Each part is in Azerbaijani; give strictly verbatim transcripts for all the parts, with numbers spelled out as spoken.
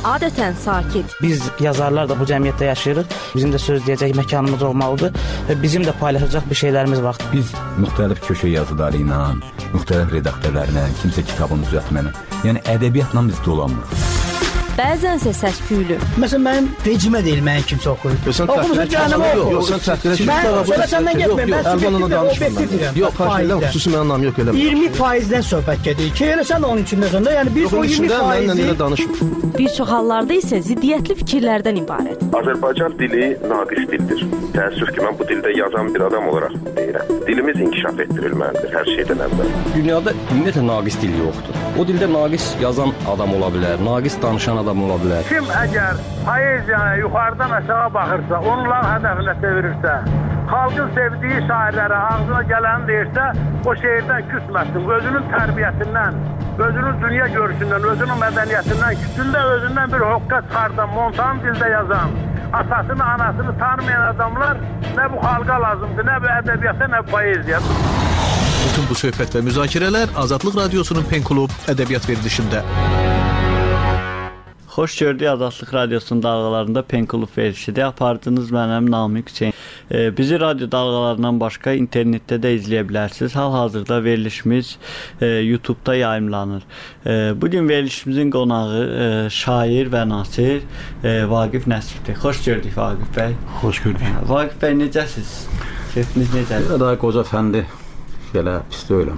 adətən sakit. Biz yazarlar da bu cəmiyyətdə yaşayırıq. Bizim də söz deyəcək məkanımız olmalıdır və bizim də paylaşacaq bir şeylərimiz var. Biz müxtəlif köşə yazıları ilə, müxtəlif redaktörlərlə, kimsə kitabını düzəltməklə, yəni ədəbiyyatla biz dolanmırıq. Bəzənsə səs-küylü. Məsələn, mənim vecimə deyil, mənim kimsə oxuyur. Oxumuza canımı oxuyur. Yox, sən təhqilə çıxır. Mən sonra səndən getməyim, mən subjektiv, objektiv deyirəm. Yox, karşılayla xüsusi mənim anlam yox eləmə. iyirmi faizdən söhbət gedir ki, elə sən onun içində sonda, yəni biz o iyirmi faizi... Bir çox hallarda isə ziddiyyətli fikirlərdən ibarət. Azərbaycan dili naqis dildir. Təəssüf ki, mən bu dildə yazan bir adam olaraq deyirəm. Dilimiz inkişaf etdirilməlidir hər şeydən əvvəl. Dünyada ümumiyyətlə naqis dil yoxdur. O dildə naqis yazan adam ola bilər, naqis danışan adam ola bilər. Kim əgər poeziyaya yuxarıdan aşağı baxırsa, onların hədəfinə çevirirsə, xalqın sevdiyi şairlərə ağzına gələni deyirsə, o şeirdən küsməsin, özünün tərbiyəsindən, özünün dünya görüşündən, özünün mədəniyyətindən, küsündə özündən bir hoqqa çıxardan, montan dildə yazan, atasını, anasını tanımayan adamlar nə bu xalqa lazımdır, nə bu ədəbiyyata, nə bu poeziya. Bütün bu söhbət və müzakirələr Azadlıq Radiosunun Pen Klub ədəbiyyat verilişində. Xoş gördük Azadlıq Radiosunun dalğalarında Pen Klub verilişidir. Apardınız mənim Namiq Hüseyn. E, bizi radyo dalğalarından başqa internetdə də izləyə bilərsiniz. Hal-hazırda verilişimiz e, YouTube'da yayımlanır. E, bugün verilişimizin qonağı e, şair və nasir e, Vaqif Nəsibdir. Xoş gördük Vaqif bəy. Xoş gördük. Vaqif bəy, necəsiz? Keyfiniz necədir? Daha qoca fəndi. Belə pis deyiləm.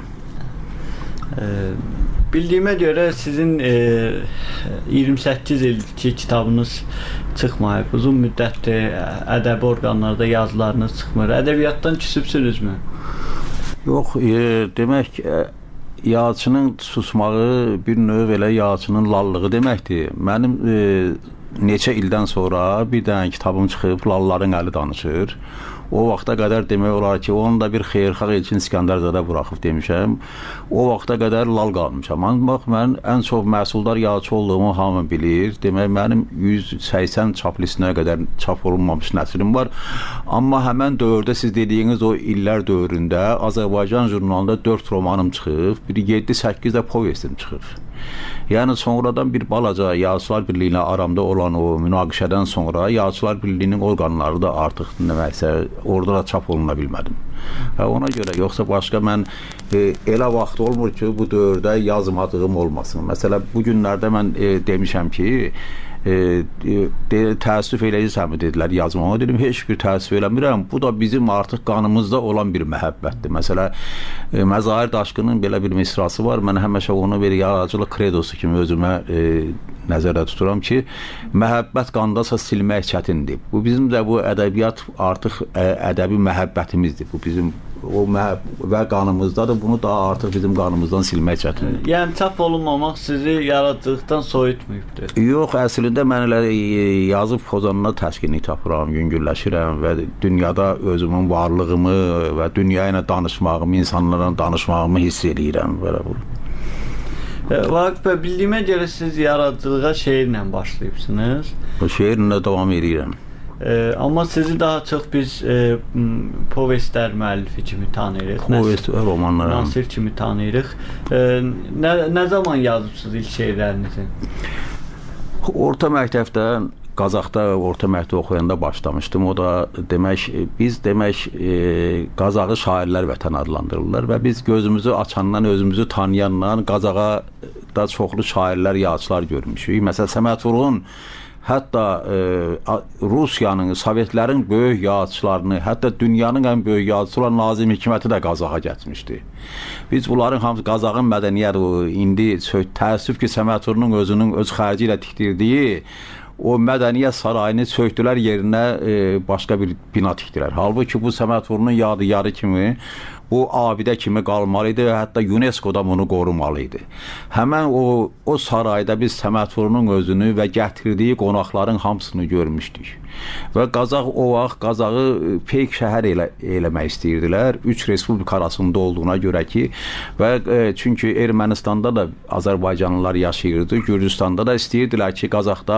E, Bildiyimə görə sizin e, iyirmi səkkiz ilki kitabınız çıxmayıb. Uzun müddətdir ədəbi orqanlarda yazılarınız çıxmır. Ədəbiyyatdan küsübsünüzmü? Yox, e, demək e, yazıçının susmağı bir növ elə yazıçının lallığı deməkdir. Mənim e, neçə ildən sonra bir dənə kitabım çıxıb, lalların əli danışır. O vaxta qədər demək olar ki, onu da bir xeyirxah Elçin İskəndərzadə buraxıb demişəm. O vaxta qədər lal qalmışam. Bax, mən ən çox məhsuldar yazıcı olduğumu hamı bilir. Demək, mənim yüz səksən çap listinə qədər çap olunmamış nəsrim var. Amma həmən dövrdə siz dediyiniz o illər dövründə Azərbaycan jurnalında dörd romanım çıxıb, bir yeddi səkkiz də povestim çıxıb. Yəni sonradan bir balaca Yazıçılar Birliyinə aramda olan o münaqişədən sonra Yazıçılar Birliyinin orqanları da artıq deməksə orada da çap oluna bilmədim. Və ona görə yoxsa başqa mən e, elə vaxt olmur ki, bu dövrdə yazmadığım olmasın. Məsələn, bu günlərdə mən e, demişəm ki, e, de, təəssüf eləyirsən mi dedilər yazmağa. Dedim, heç bir təəssüf eləmirəm. Bu da bizim artıq qanımızda olan bir məhəbbətdir. Məsələn, e, Məzahir Daşqının belə bir misrası var. Mən həmişə onu bir yaradıcılıq kredosu kimi özümə e, nəzərdə tuturam ki, məhəbbət qandasa silmək çətindir. Bu bizim də bu ədəbiyyat artıq ə, ədəbi məhəbbətimizdir. Bu bizim o məhəbb və qanımızdadır. Bunu da artıq bizim qanımızdan silmək çətindir. Yəni çap olunmamaq sizi yaradıcılıqdan soyutmayıbdır. Yox, əslində mən elə yazıb pozanına təskinlik tapıram, yüngülləşirəm və dünyada özümün varlığımı və dünya ilə danışmağımı, insanlarla danışmağımı hiss edirəm. Belə bu. Vaqif bəy, bildiyimə görə siz yaradıcılığa şeirlə başlayıbsınız. Bu şeirlə davam edirəm. E, amma sizi daha çox biz e, povestlər müəllifi kimi tanıyırıq. Povest və romanlar. Nasir kimi tanıyırıq. E, nə, nə zaman yazıbsınız ilk şeirlərinizi? Orta məktəbdə, Qazaxda orta məktəb oxuyanda başlamışdım. O da demək, biz demək e, Qazağı şairlər vətən adlandırırlar və biz gözümüzü açandan, özümüzü tanıyandan Qazağa da çoxlu şairlər, yazıçılar görmüşük. Məsələn, Səməd Vurğun hətta e, Rusiyanın, Sovetlərin böyük yazıçılarını, hətta dünyanın ən böyük yazıçılar Nazim Hikməti də Qazağa getmişdi. Biz bunların hamısı Qazağın mədəniyyəti, indi təəssüf ki, Səməd Vurğunun özünün öz xərci ilə tikdirdiyi o mədəniyyət sarayını söktülər, yerinə e, başqa bir bina tikdilər. Halbuki bu Səməd Vurğunun yadigarı kimi, bu abidə kimi qalmalı idi və hətta UNESCO-da bunu qorumalı idi. Həmən o, o sarayda biz Səməd Vurğunun özünü və gətirdiyi qonaqların hamısını görmüşdük. Və Qazaq o vaxt Qazağı peyk şəhər elə, eləmək istəyirdilər. Üç respublika arasında olduğuna görə ki, və e, çünki Ermənistanda da Azərbaycanlılar yaşayırdı, Gürcüstanda da istəyirdilər ki, Qazaqda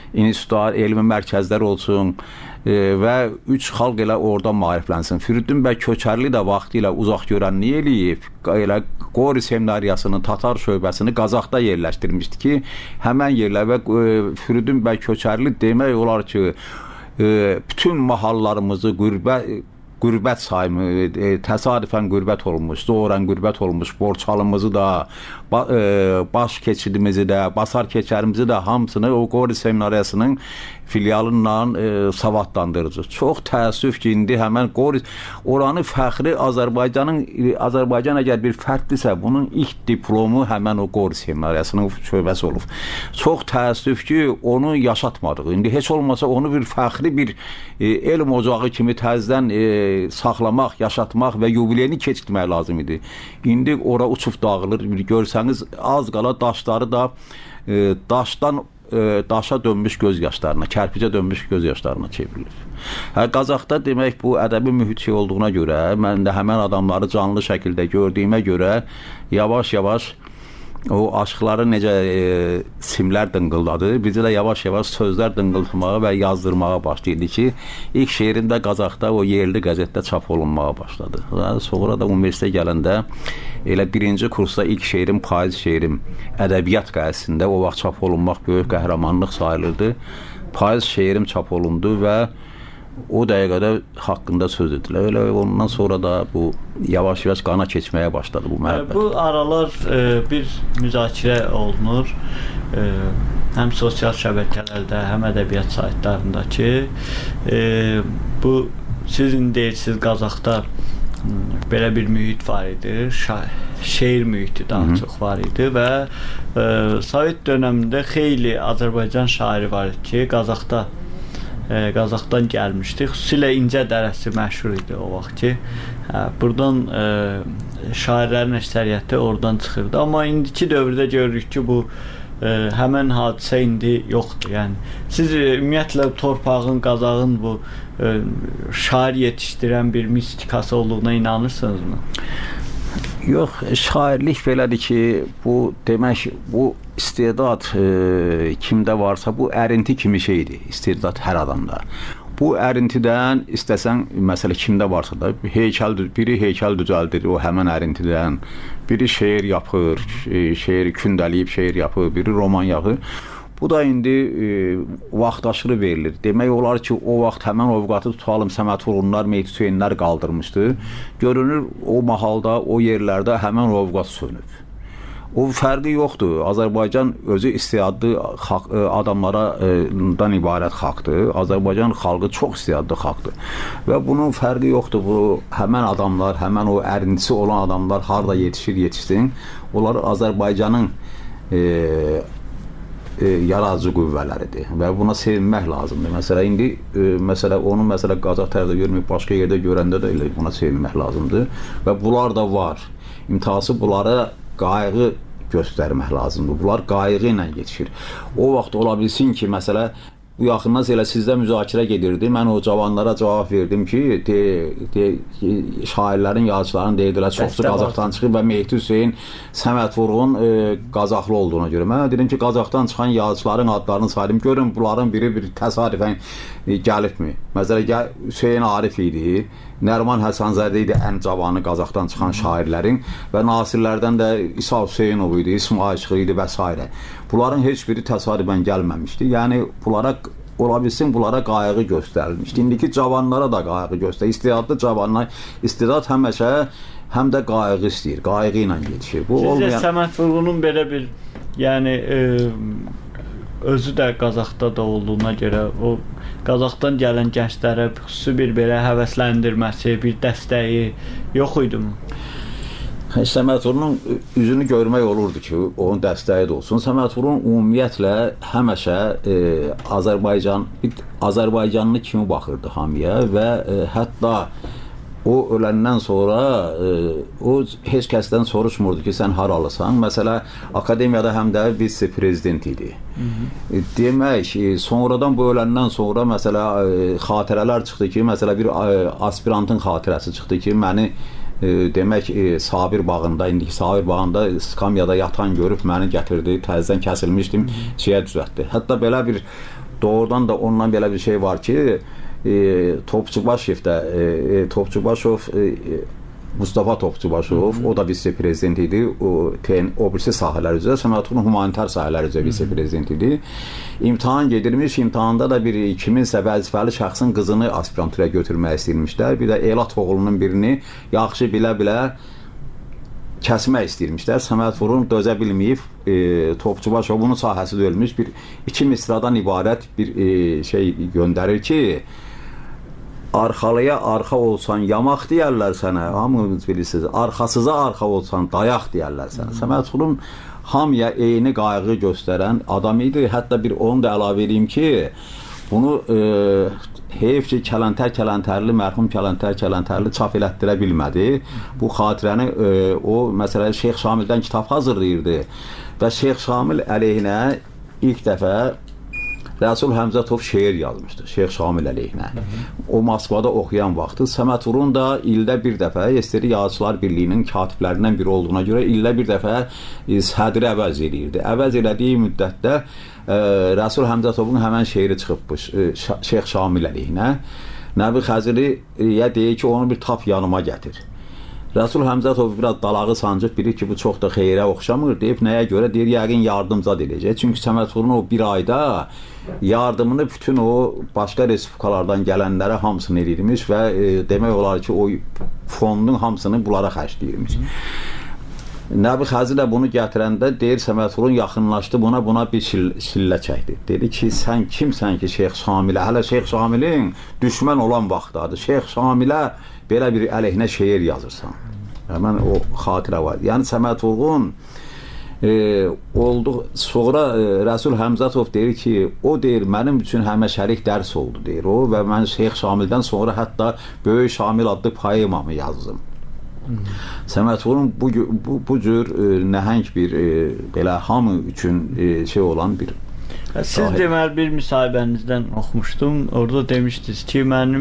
institutlar, elmi mərkəzlər olsun e, və üç xalq elə orada maariflənsin. Firidun bəy Köçərli də vaxtı ilə uzaq görənliyi eləyib, elə Qori seminariyasının Tatar şöbəsini Qazaxda yerləşdirmişdi ki, həmən yerlər və e, Firidun bəy Köçərli demək olar ki, e, bütün mahallarımızı qürbət qürbət sayımı, e, təsadüfən qürbət olmuş, doğrudan qürbət olmuş, Borçalımızı da, ba, e, baş keçidimizi də, basar keçərimizi də hamısını o Qori seminariyasının filialından e, savadlandırıcı. Çox təəssüf ki, indi həmən Qori, oranı fəxri Azərbaycanın, Azərbaycan əgər bir fərddirsə, bunun ilk diplomu həmən o Qori seminariyasının şöbəsi olub. Çox təəssüf ki, onu yaşatmadıq. İndi heç olmasa onu bir fəxri bir e, elm ocağı kimi təzdən e, saxlamaq, yaşatmaq və yubileyini keçirtmək lazım idi. İndi ora uçub dağılır. Görsəniz, az qala daşları da e, daşdan e, daşa dönmüş göz yaşlarına, kərpicə dönmüş göz yaşlarına çevrilir. Hə, Qazaxda demək bu ədəbi mühit şey olduğuna görə, mən də həmən adamları canlı şəkildə gördüyümə görə yavaş-yavaş o aşıqları necə e, simlər dıngıldadı, bizə də yavaş-yavaş sözlər dıngıldamağa və yazdırmağa başlaydı ki, ilk şeirim də Qazaxda o yerli qəzetdə çap olunmağa başladı. Sonra da universitetə gələndə elə birinci kursda ilk şeirim, payız şeirim ədəbiyyat qəzetində o vaxt çap olunmaq böyük qəhrəmanlıq sayılırdı. Payız şeirim çap olundu və o dəqiqədə haqqında söz edilər. Elə ondan sonra da bu yavaş-yavaş qana keçməyə başladı bu məhəbbət. Bu aralar e, bir müzakirə olunur. E, həm sosial şəbəkələrdə, həm ədəbiyyat saytlarında ki, e, bu sizin deyirsiniz Qazaxda belə bir mühit var idi. Şeir mühiti daha Hı -hı. çox var idi və e, Sovet dövründə xeyli Azərbaycan şairi var idi ki, Qazaxda E, Qazaxdan gəlmişdi. Xüsusilə İncə Dərəsi məşhur idi o vaxt ki. Hə, buradan e, şairlərin əksəriyyəti oradan çıxırdı. Amma indiki dövrdə görürük ki, bu e, həmən hadisə indi yoxdur. Yəni siz e, ümumiyyətlə torpağın, Qazaxın bu e, şair yetişdirən bir mistikası olduğuna inanırsınızmı? Yox, şairlik belədir ki, bu demək, bu istedad e, kimdə varsa, bu ərinti kimi şeydir, istedad hər adamda. Bu ərintidən istəsən, məsələ kimdə varsa da, heykəl, biri heykəl düzəldir o həmən ərintidən, biri şeir yapır, şeir kündəliyib şeir yapır, biri roman yazır. Bu da indi e, vaxt aşırı verilir. Demək olar ki, o vaxt həmən ovqatı tutalım, Səməd Vurğunlar, Mehdi Hüseynlər qaldırmışdı. Görünür, o mahalda, o yerlərdə həmən ovqat sönüb. O fərqi yoxdur. Azərbaycan özü istedadlı adamlardan ibarət xalqdır. Azərbaycan xalqı çox istedadlı xalqdır. Və bunun fərqi yoxdur. Bu həmən adamlar, həmən o ərintisi olan adamlar harda yetişir, yetişsin. Onlar Azərbaycanın e, E, yaradıcı qüvvələridir və buna sevinmək lazımdır. Məsələ indi e, məsələ onu məsələ Qazax tərəfdə görməyib başqa yerdə görəndə də elə buna sevinmək lazımdır və bunlar da var. İmtihası bunlara qayğı göstərmək lazımdır. Bunlar qayğı ilə yetişir. O vaxt ola bilsin ki, məsələ bu yaxından elə sizdə müzakirə gedirdi. Mən o cavanlara cavab verdim ki, de, de, şairlərin, yazıçıların deyirdilər, çoxsu Qazaxdan çıxıb və Mehdi Hüseyn, Səməd Vurğun e, Qazaxlı olduğuna görə. Mən dedim ki, Qazaxdan çıxan yazıçıların adlarını saydım. Görün, bunların biri bir təsadüfən e, gəlibmi? Məsələn, Hüseyn Arif idi, Nərman Həsənzadə idi ən cavanı Qazaxdan çıxan şairlərin və nasirlərdən də İsa Hüseynov idi, İsmail Şıxı idi və s. Bunların heç biri təsadüfən gəlməmişdi. Yəni, bunlara ola bilsin, bunlara qayğı göstərilmişdi. İndiki cavanlara da qayğı göstərir. İstedadlı cavanlar, istedad həməşə həm də qayğı istəyir, qayğı ilə yetişir. Bu Sizcə olmayan... Səməd Vurğunun belə bir, yəni e, özü də Qazaxda da olduğuna görə o Qazaxdan gələn gənclərə xüsusi bir belə həvəsləndirməsi, bir dəstəyi yox idi mi? Səməd Vurğunun üzünü görmək olurdu ki, onun dəstəyi də olsun. Səməd Vurğun ümumiyyətlə həməşə e, Azərbaycan, Azərbaycanlı kimi baxırdı hamıya və e, hətta o öləndən sonra e, o heç kəsdən soruşmurdu ki, sən haralısan. Məsələ, akademiyada həm də vitse-prezident idi. Hı -hı. Demək, sonradan bu öləndən sonra məsələ e, xatirələr çıxdı ki, məsələ bir e, aspirantın xatirəsi çıxdı ki, məni E, demək e, Sabir bağında, indiki Sabir bağında skamyada yatan görüb məni gətirdi, təzədən kəsilmişdim, şeyə düzəltdi. Hətta belə bir doğrudan da ondan belə bir şey var ki, e, Topçubaşevdə e, Topçubaşov e, Mustafa Topçubaşov, o da vitse-prezident idi. O, ten, o birisi sahələr üzrə, Səməd humanitar sahələr üzrə vitse-prezident idi. İmtahan gedirmiş, imtahanda da bir kiminsə vəzifəli şəxsin qızını aspiranturaya götürmək istəyirmişlər. Bir də Elat oğlunun birini yaxşı bilə-bilə kəsmək istəyirmişlər. Səməd Vurğun dözə bilməyib, e, Topçubaşovun sahəsi dölmüş bir iki misradan ibarət bir e, şey göndərir ki, arxalıya arxa olsan yamaq deyərlər sənə, hamınız bilirsiniz, arxasıza arxa olsan dayaq deyərlər sənə. Səməd Vurğun hamıya eyni qayğı göstərən adam idi. Hətta bir onu da əlavə edeyim ki, bunu e, heyf ki, Kələntər Kələntərli, mərhum Kələntər Kələntərli çap elətdirə bilmədi. Bu xatirəni e, o, məsələn, Şeyx Şamildən kitab hazırlayırdı və Şeyx Şamil əleyhinə ilk dəfə Rəsul Həmzətov şeir yazmışdı, Şeyx Şamil əleyhinə. O Moskvada oxuyan vaxtı Səməd Vurğun da ildə bir dəfə S S R Yazıçılar Birliyinin katiblərindən biri olduğuna görə ildə bir dəfə e, sədri əvəz edirdi. Əvəz elədiyi müddətdə e, Rəsul Həmzətovun həmən şeiri çıxıbmış e, Şeyx Şamil əleyhinə. Nəbi Xəziriyə deyir ki, onu bir tap yanıma gətir. Rəsul Həmzətov biraz dalağı sancıb bilir ki, bu çox da xeyrə oxşamır, deyib nəyə görə? Deyir, yəqin yardımcad edəcək. Çünki Səməd Vurğun o bir ayda yardımını bütün o başqa respublikalardan gələnlərə hamısını edirmiş və e, demək olar ki, o fondun hamısını bunlara xərcləyirmiş. Nəbi Xəzirə bunu gətirəndə deyir, Səməd Vurğun yaxınlaşdı buna, buna bir şillə çəkdi. Dedi ki, sən kimsən ki, Şeyx Şamilə, hələ Şeyx Şamilin düşmən olan vaxtdadır. Şeyx Şamilə belə bir əleyhinə şeir yazırsan. Həmən o xatirə var. Yəni Səməd Vurğun e, oldu. Sonra e, Rəsul Həmzətov deyir ki, o deyir, mənim üçün həməşərik dərs oldu deyir o və mən Şeyx Şamildən sonra hətta Böyük Şamil adlı poemamı yazdım. Səməd Vurğun bu, bu, bu cür e, nəhəng bir e, belə hamı üçün e, şey olan bir Siz deməli bir müsahibənizdən oxumuşdum. Orada demişdiniz ki, mənim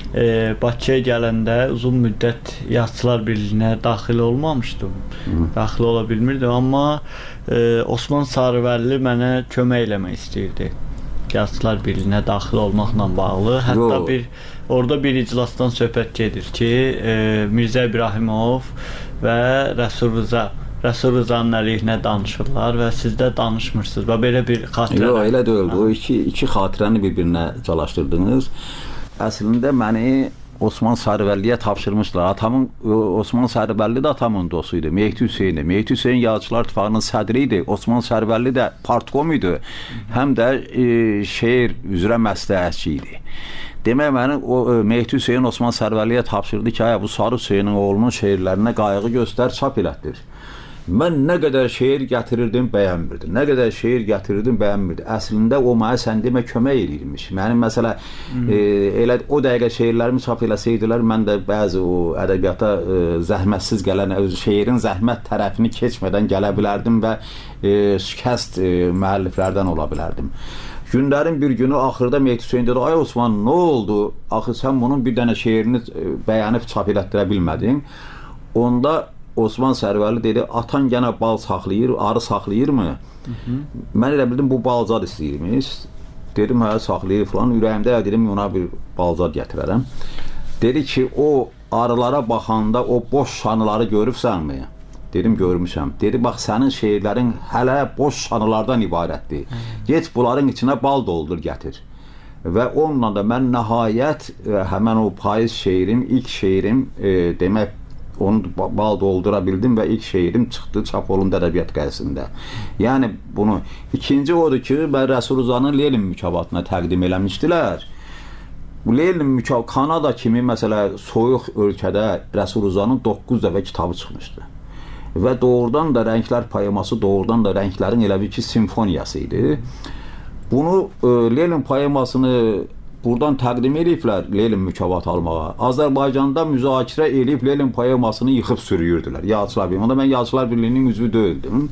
e, Bakıya gələndə uzun müddət Yazıçılar Birliyinə daxil olmamışdım. Hı. Daxil ola bilmirdim, amma e, Osman Sarıvəlli mənə kömək eləmək istəyirdi. Yazıçılar Birliyinə daxil olmaqla bağlı. Hətta Yo. bir orada bir iclasdan söhbət gedir ki, e, Mirzə İbrahimov və Rəsul Rıza Rəsul Rızanın əleyhinə danışırlar və siz də danışmırsınız. Və belə bir xatirə. Yox, elə deyildi. O iki, iki xatirəni bir-birinə calaşdırdınız. Əslində məni Osman Sarıvəlliyə tapşırmışlar. Atamın, Osman Sarıvəlli də atamın dostu idi. Mehdi Hüseyin. Mehdi Hüseyin Yazıçılar İttifaqının sədri idi. Osman Sarıvəlli də partkom idi. Həm də e, şeir üzrə məsləhətçi idi. Demək, məni o Mehdi Hüseyin Osman Sarıvəlliyə tapşırdı ki, bu Sarı Hüseynin oğlunun şeirlərinə qayğı göstər, çap elətdir. Mən nə qədər şeir gətirirdim, bəyənmirdi. Nə qədər şeir gətirirdim, bəyənmirdi. Əslində o mənə sən demə kömək edirmiş. Mənim məsələ hmm. e, elə o dəqiqə şeirlərimi çap eləsəydilər, mən də bəzi o ədəbiyyata e, zəhmətsiz gələn, şeirin zəhmət tərəfini keçmədən gələ bilərdim və e, şikəst e, müəlliflərdən ola bilərdim. Günlərin bir günü axırda Mehdi Hüseyin dedi, ay Osman, nə oldu? Axı sən bunun bir dənə şeirini e, bəyənib çap elətdirə bilmədin. Onda Osman Sarıvəlli dedi, atan gənə bal saxlayır, arı saxlayırmı? Hı -hı. Mən elə bildim, bu balzad istəyirmiş. Dedim, hə, saxlayır falan. Ürəyimdə dedim, ona bir balzad gətirərəm. Dedi ki, o arılara baxanda o boş şanıları görübsənmi? Dedim, görmüşəm. Dedi, bax, sənin şeirlərin hələ boş şanılardan ibarətdir. Hı -hı. Get bunların içinə bal doldur, gətir. Və onunla da mən nəhayət həmən o payız şeirim, ilk şeirim e, demək, onu bal doldura bildim və ilk şeirim çıxdı çap olundu ədəbiyyat qəzetində. Yəni bunu ikinci odur ki, mən Rəsul Rızanın Lenin mükafatına təqdim eləmişdilər. Bu Lenin mükafatı Kanada kimi məsələ soyuq ölkədə Rəsul Rızanın doqquz dəfə kitabı çıxmışdı. Və doğrudan da Rənglər poeması doğrudan da rənglərin elə bir ki simfoniyası idi. Bunu e, Lenin poemasını buradan təqdim ediblər Lenin mükafatı almağa. Azərbaycanda müzakirə edib Lenin poemasını yıxıb sürüyürdülər. Yazıçılar Birliyi. Onda mən Yazıçılar Birliyinin üzvü deyildim.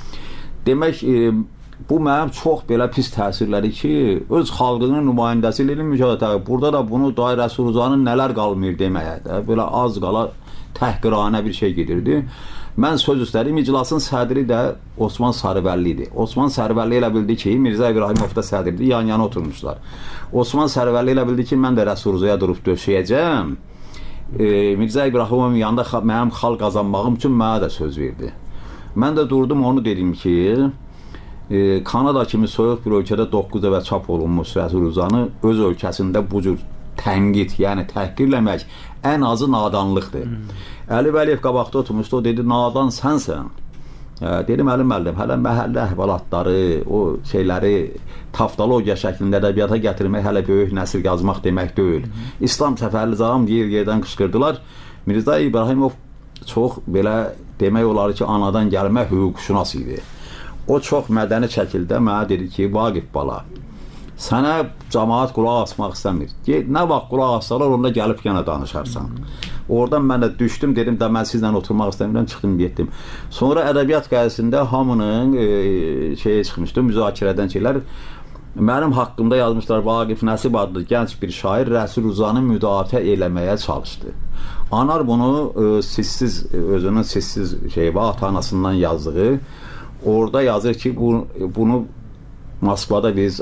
Demək, e, bu mənim çox belə pis təsirləri ki, öz xalqının nümayəndəsi Lenin mükafatı. Burada da bunu Day Rəsul Rızanın nələr qalmır deməyə də, belə az qala təhqirana bir şey gedirdi. Mən söz üstədim, iclasın sədri də Osman Sarıvəlli idi. Osman Sarıvəlli elə bildi ki, Mirzə İbrahimov da sədirdi, yan-yana oturmuşlar. Osman Sarıvəlli elə bildi ki, mən də Rəsuluzaya durub döşəyəcəm. E, Mirzə İbrahimovun yanında mənim xal qazanmağım üçün mənə də söz verdi. Mən də durdum, onu dedim ki, e, Kanada kimi soyuq bir ölkədə doqquz dəfə çap olunmuş Rəsuluzanı öz ölkəsində bu cür tənqid, yəni təhqirləmək ən azı nadanlıqdır. Hmm. Əli Vəliyev qabaqda oturmuşdu, o dedi, nadan sənsən. E, dedim, Əli müəllim, hələ məhəllə əhvalatları, o şeyləri taftologiya şəklində ədəbiyyata gətirmək hələ böyük nəsil yazmaq demək deyil. Hmm. İslam Səfərlizadəm yer yerdən qışqırdılar. Mirzə İbrahimov çox belə demək olar ki, anadan gəlmə hüquqşünas idi. O çox mədəni şəkildə mənə dedi ki, Vaqif bala, sənə cəmaat qulaq asmaq istəmir. Nə vaxt qulaq assalar, onda gəlib yenə danışarsan. Oradan mən də düşdüm, dedim də mən sizlə oturmaq istəmirəm, çıxdım, getdim. Sonra ədəbiyyat qəzetində hamının e, şeyə çıxmışdı, müzakirədən şeylər. Mənim haqqımda yazmışlar, Vaqif Nəsib adlı gənc bir şair Rəsuluzanı müdafiə eləməyə çalışdı. Anar bunu e, sizsiz, özünün sizsiz şeyi var, ata-anasından yazdığı. Orada yazır ki, bu, bunu Moskvada biz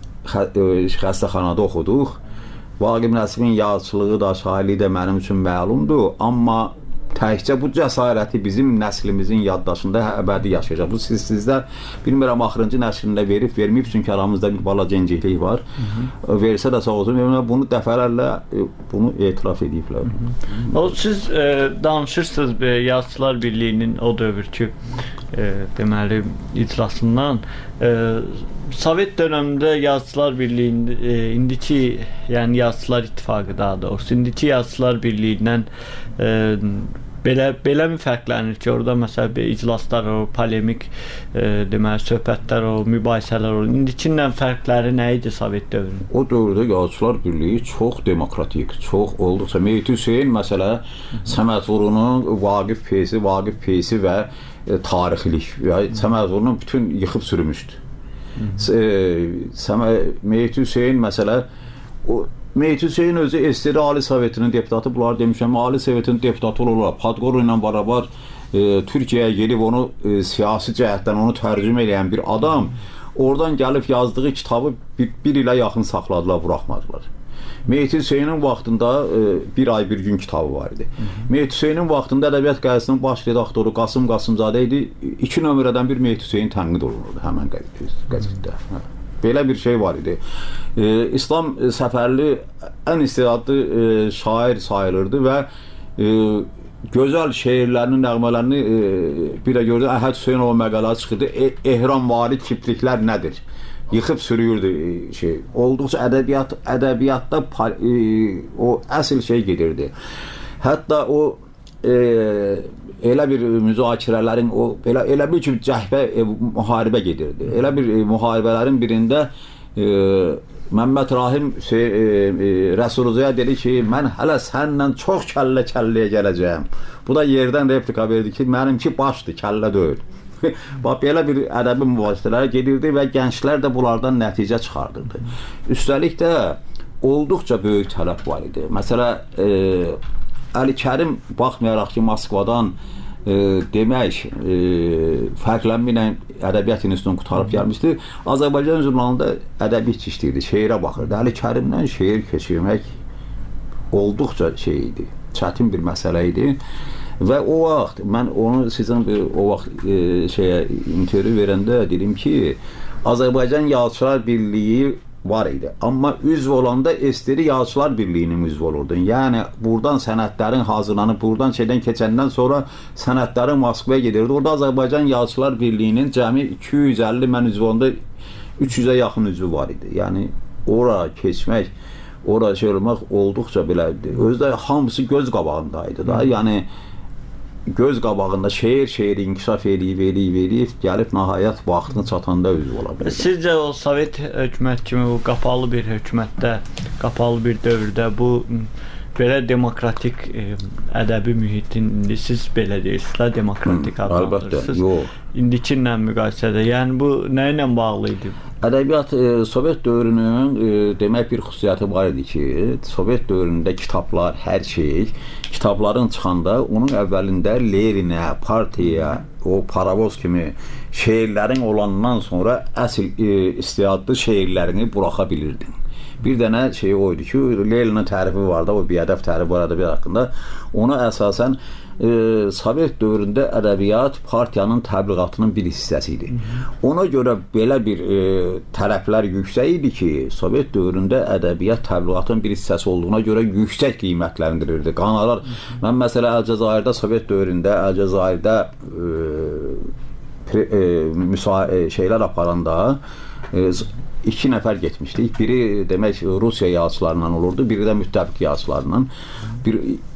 xəstəxanada oxuduq. Vaqif Nəsibin yazıçılığı da, şairliyi də mənim üçün məlumdur. Amma təkcə bu cəsarəti bizim nəslimizin yaddaşında əbədi yaşayacaq. Bu siz sizdə, bilmirəm, axırıncı nəslində verib, verməyib, çünki aramızda bir balaca inciklik var. Hı -hı. Versə də sağ olsun, bunu dəfələrlə bunu etiraf ediblər. Hı -hı. O, siz e, danışırsınız e, Yazıçılar Birliyinin o dövrkü e, deməli iclasından. E, Sovet dövründə Yazıçılar Birliyində e, indiki, yəni Yazıçılar İttifaqı daha doğrusu, indiki Yazıçılar Birliyindən e, belə belə mi fərqlənir ki, orada məsələn iclaslar o, polemik e, deməli söhbətlər o, mübahisələr o, indikindən fərqləri nə idi Sovet dövründə? O dövrdə Yazıçılar Birliyi çox demokratik, çox olduqca Mehdi Hüseyn məsələ Səməd Vurunun Vaqif Peysi, Vaqif Peysi və e, tarixilik və Səməd Vurunun bütün yıxıb sürmüşdü. Mehdi Hüseyn məsələ o Mehdi Hüseyn özü S S R Ali Sovetinin deputatı, bunlar demişəm, Ali Sovetinin deputatı olurlar. Podgoro ilə barabar e, Türkiyəyə gelib onu e, siyasi cəhətdən onu tərcümə edən bir adam oradan gəlib yazdığı kitabı bir, bir ilə yaxın saxladılar, buraxmadılar. Mehdi Hüseynin vaxtında e, bir ay bir gün kitabı var idi. Mehdi Hüseynin vaxtında Ədəbiyyat Qəzetinin baş redaktoru Qasım Qasımzadə idi. İki nömrədən bir Mehdi Hüseyin tənqid olunurdu həmən qəzetdə. Belə bir şey var idi. E, İslam Səfərli ən istedadlı e, şair sayılırdı və e, gözəl şeirlərinin, nəğmələrini e, bir də gördü. Əhəd Hüseynov məqaləsi çıxırdı. E, ehramvari kipriklər nədir? Yıxıb sürüyürdü şey. Olduqca ədəbiyyat, ədəbiyyatda e, o əsl şey gedirdi. Hətta o e, elə bir müzakirələrin o elə elə bir ki cəhbə e, müharibə gedirdi. Elə bir e, müharibələrin birində e, Məmməd Rahim şey, e, e, Rəsuluzaya dedi ki, mən hələ səninlə çox kəllə-kəlləyə gələcəyəm. Bu da yerdən replika verdi ki, mənimki başdır, kəllə deyil. Bax, belə bir ədəbi mübahisələr gedirdi və gənclər də bunlardan nəticə çıxardırdı. Üstəlik də olduqca böyük tələb var idi. Məsələ, e, Əli Kərim baxmayaraq ki, Moskvadan e, demək, e, fərqlənməklə Ədəbiyyat İnstitutunu qutarıb gəlmişdi. Azərbaycan jurnalında ədəbi işləyirdi, şeirə baxırdı. Əli Kərimlə şeir keçirmək olduqca şey idi, çətin bir məsələ idi. Və o vaxt, mən onu sizin bir, o vaxt e, şeyə intervyu verəndə dedim ki, Azərbaycan Yazıçılar Birliyi var idi. Amma üzv olanda S S R Yazıçılar Birliyinin üzv olurdu. Yəni, buradan sənədlərin hazırlanıb, buradan şeydən keçəndən sonra sənədlərin Moskvaya gedirdi. Orada Azərbaycan Yazıçılar Birliyinin cəmi iki yüz əlli, mən üzv olanda üç yüzə yaxın üzvü var idi. Yəni, ora keçmək, ora şey olmaq olduqca belədir. Özdə hamısı göz qabağındaydı da. Yəni, göz qabağında şeir-şeir inkişaf edib, edib, edib, gəlib nəhayət vaxtını çatanda üzv ola bilər. Sizcə o Sovet hökumət kimi bu qapalı bir hökumətdə, qapalı bir dövrdə bu belə demokratik e, ədəbi mühitin, indi siz belə deyirsiniz, demokratik adlandırırsınız. İndikinlə müqayisədə, yəni bu nə ilə bağlı idi? Ədəbiyyat e, Sovet dövrünün e, demək bir xüsusiyyəti var idi ki, Sovet dövründə kitablar, hər şey, kitabların çıxanda onun əvvəlində Leninə, partiyaya, o paravoz kimi şeirlərin olandan sonra əsl e, istedadlı şeirlərini buraxa bilirdin. Bir dənə şey o idi ki, Leninin tərifi var da, o biədəf tərifi var ədəbiyyat haqqında. Ona əsasən e, Sovet dövründə ədəbiyyat partiyanın təbliğatının bir hissəsi idi. Ona görə belə bir e, tələblər yüksək idi ki, Sovet dövründə ədəbiyyat təbliğatın bir hissəsi olduğuna görə yüksək qiymətləndirilirdi. Qanalar, mən məsələ Əlcəzairdə, Sovet dövründə Əlcəzairdə e, pre, e, müsa e, şeylər aparanda e, iki nəfər getmişdik. Biri demək Rusiya yazıçılarından olurdu, biri də müttəfiq yazıçılarından. Bir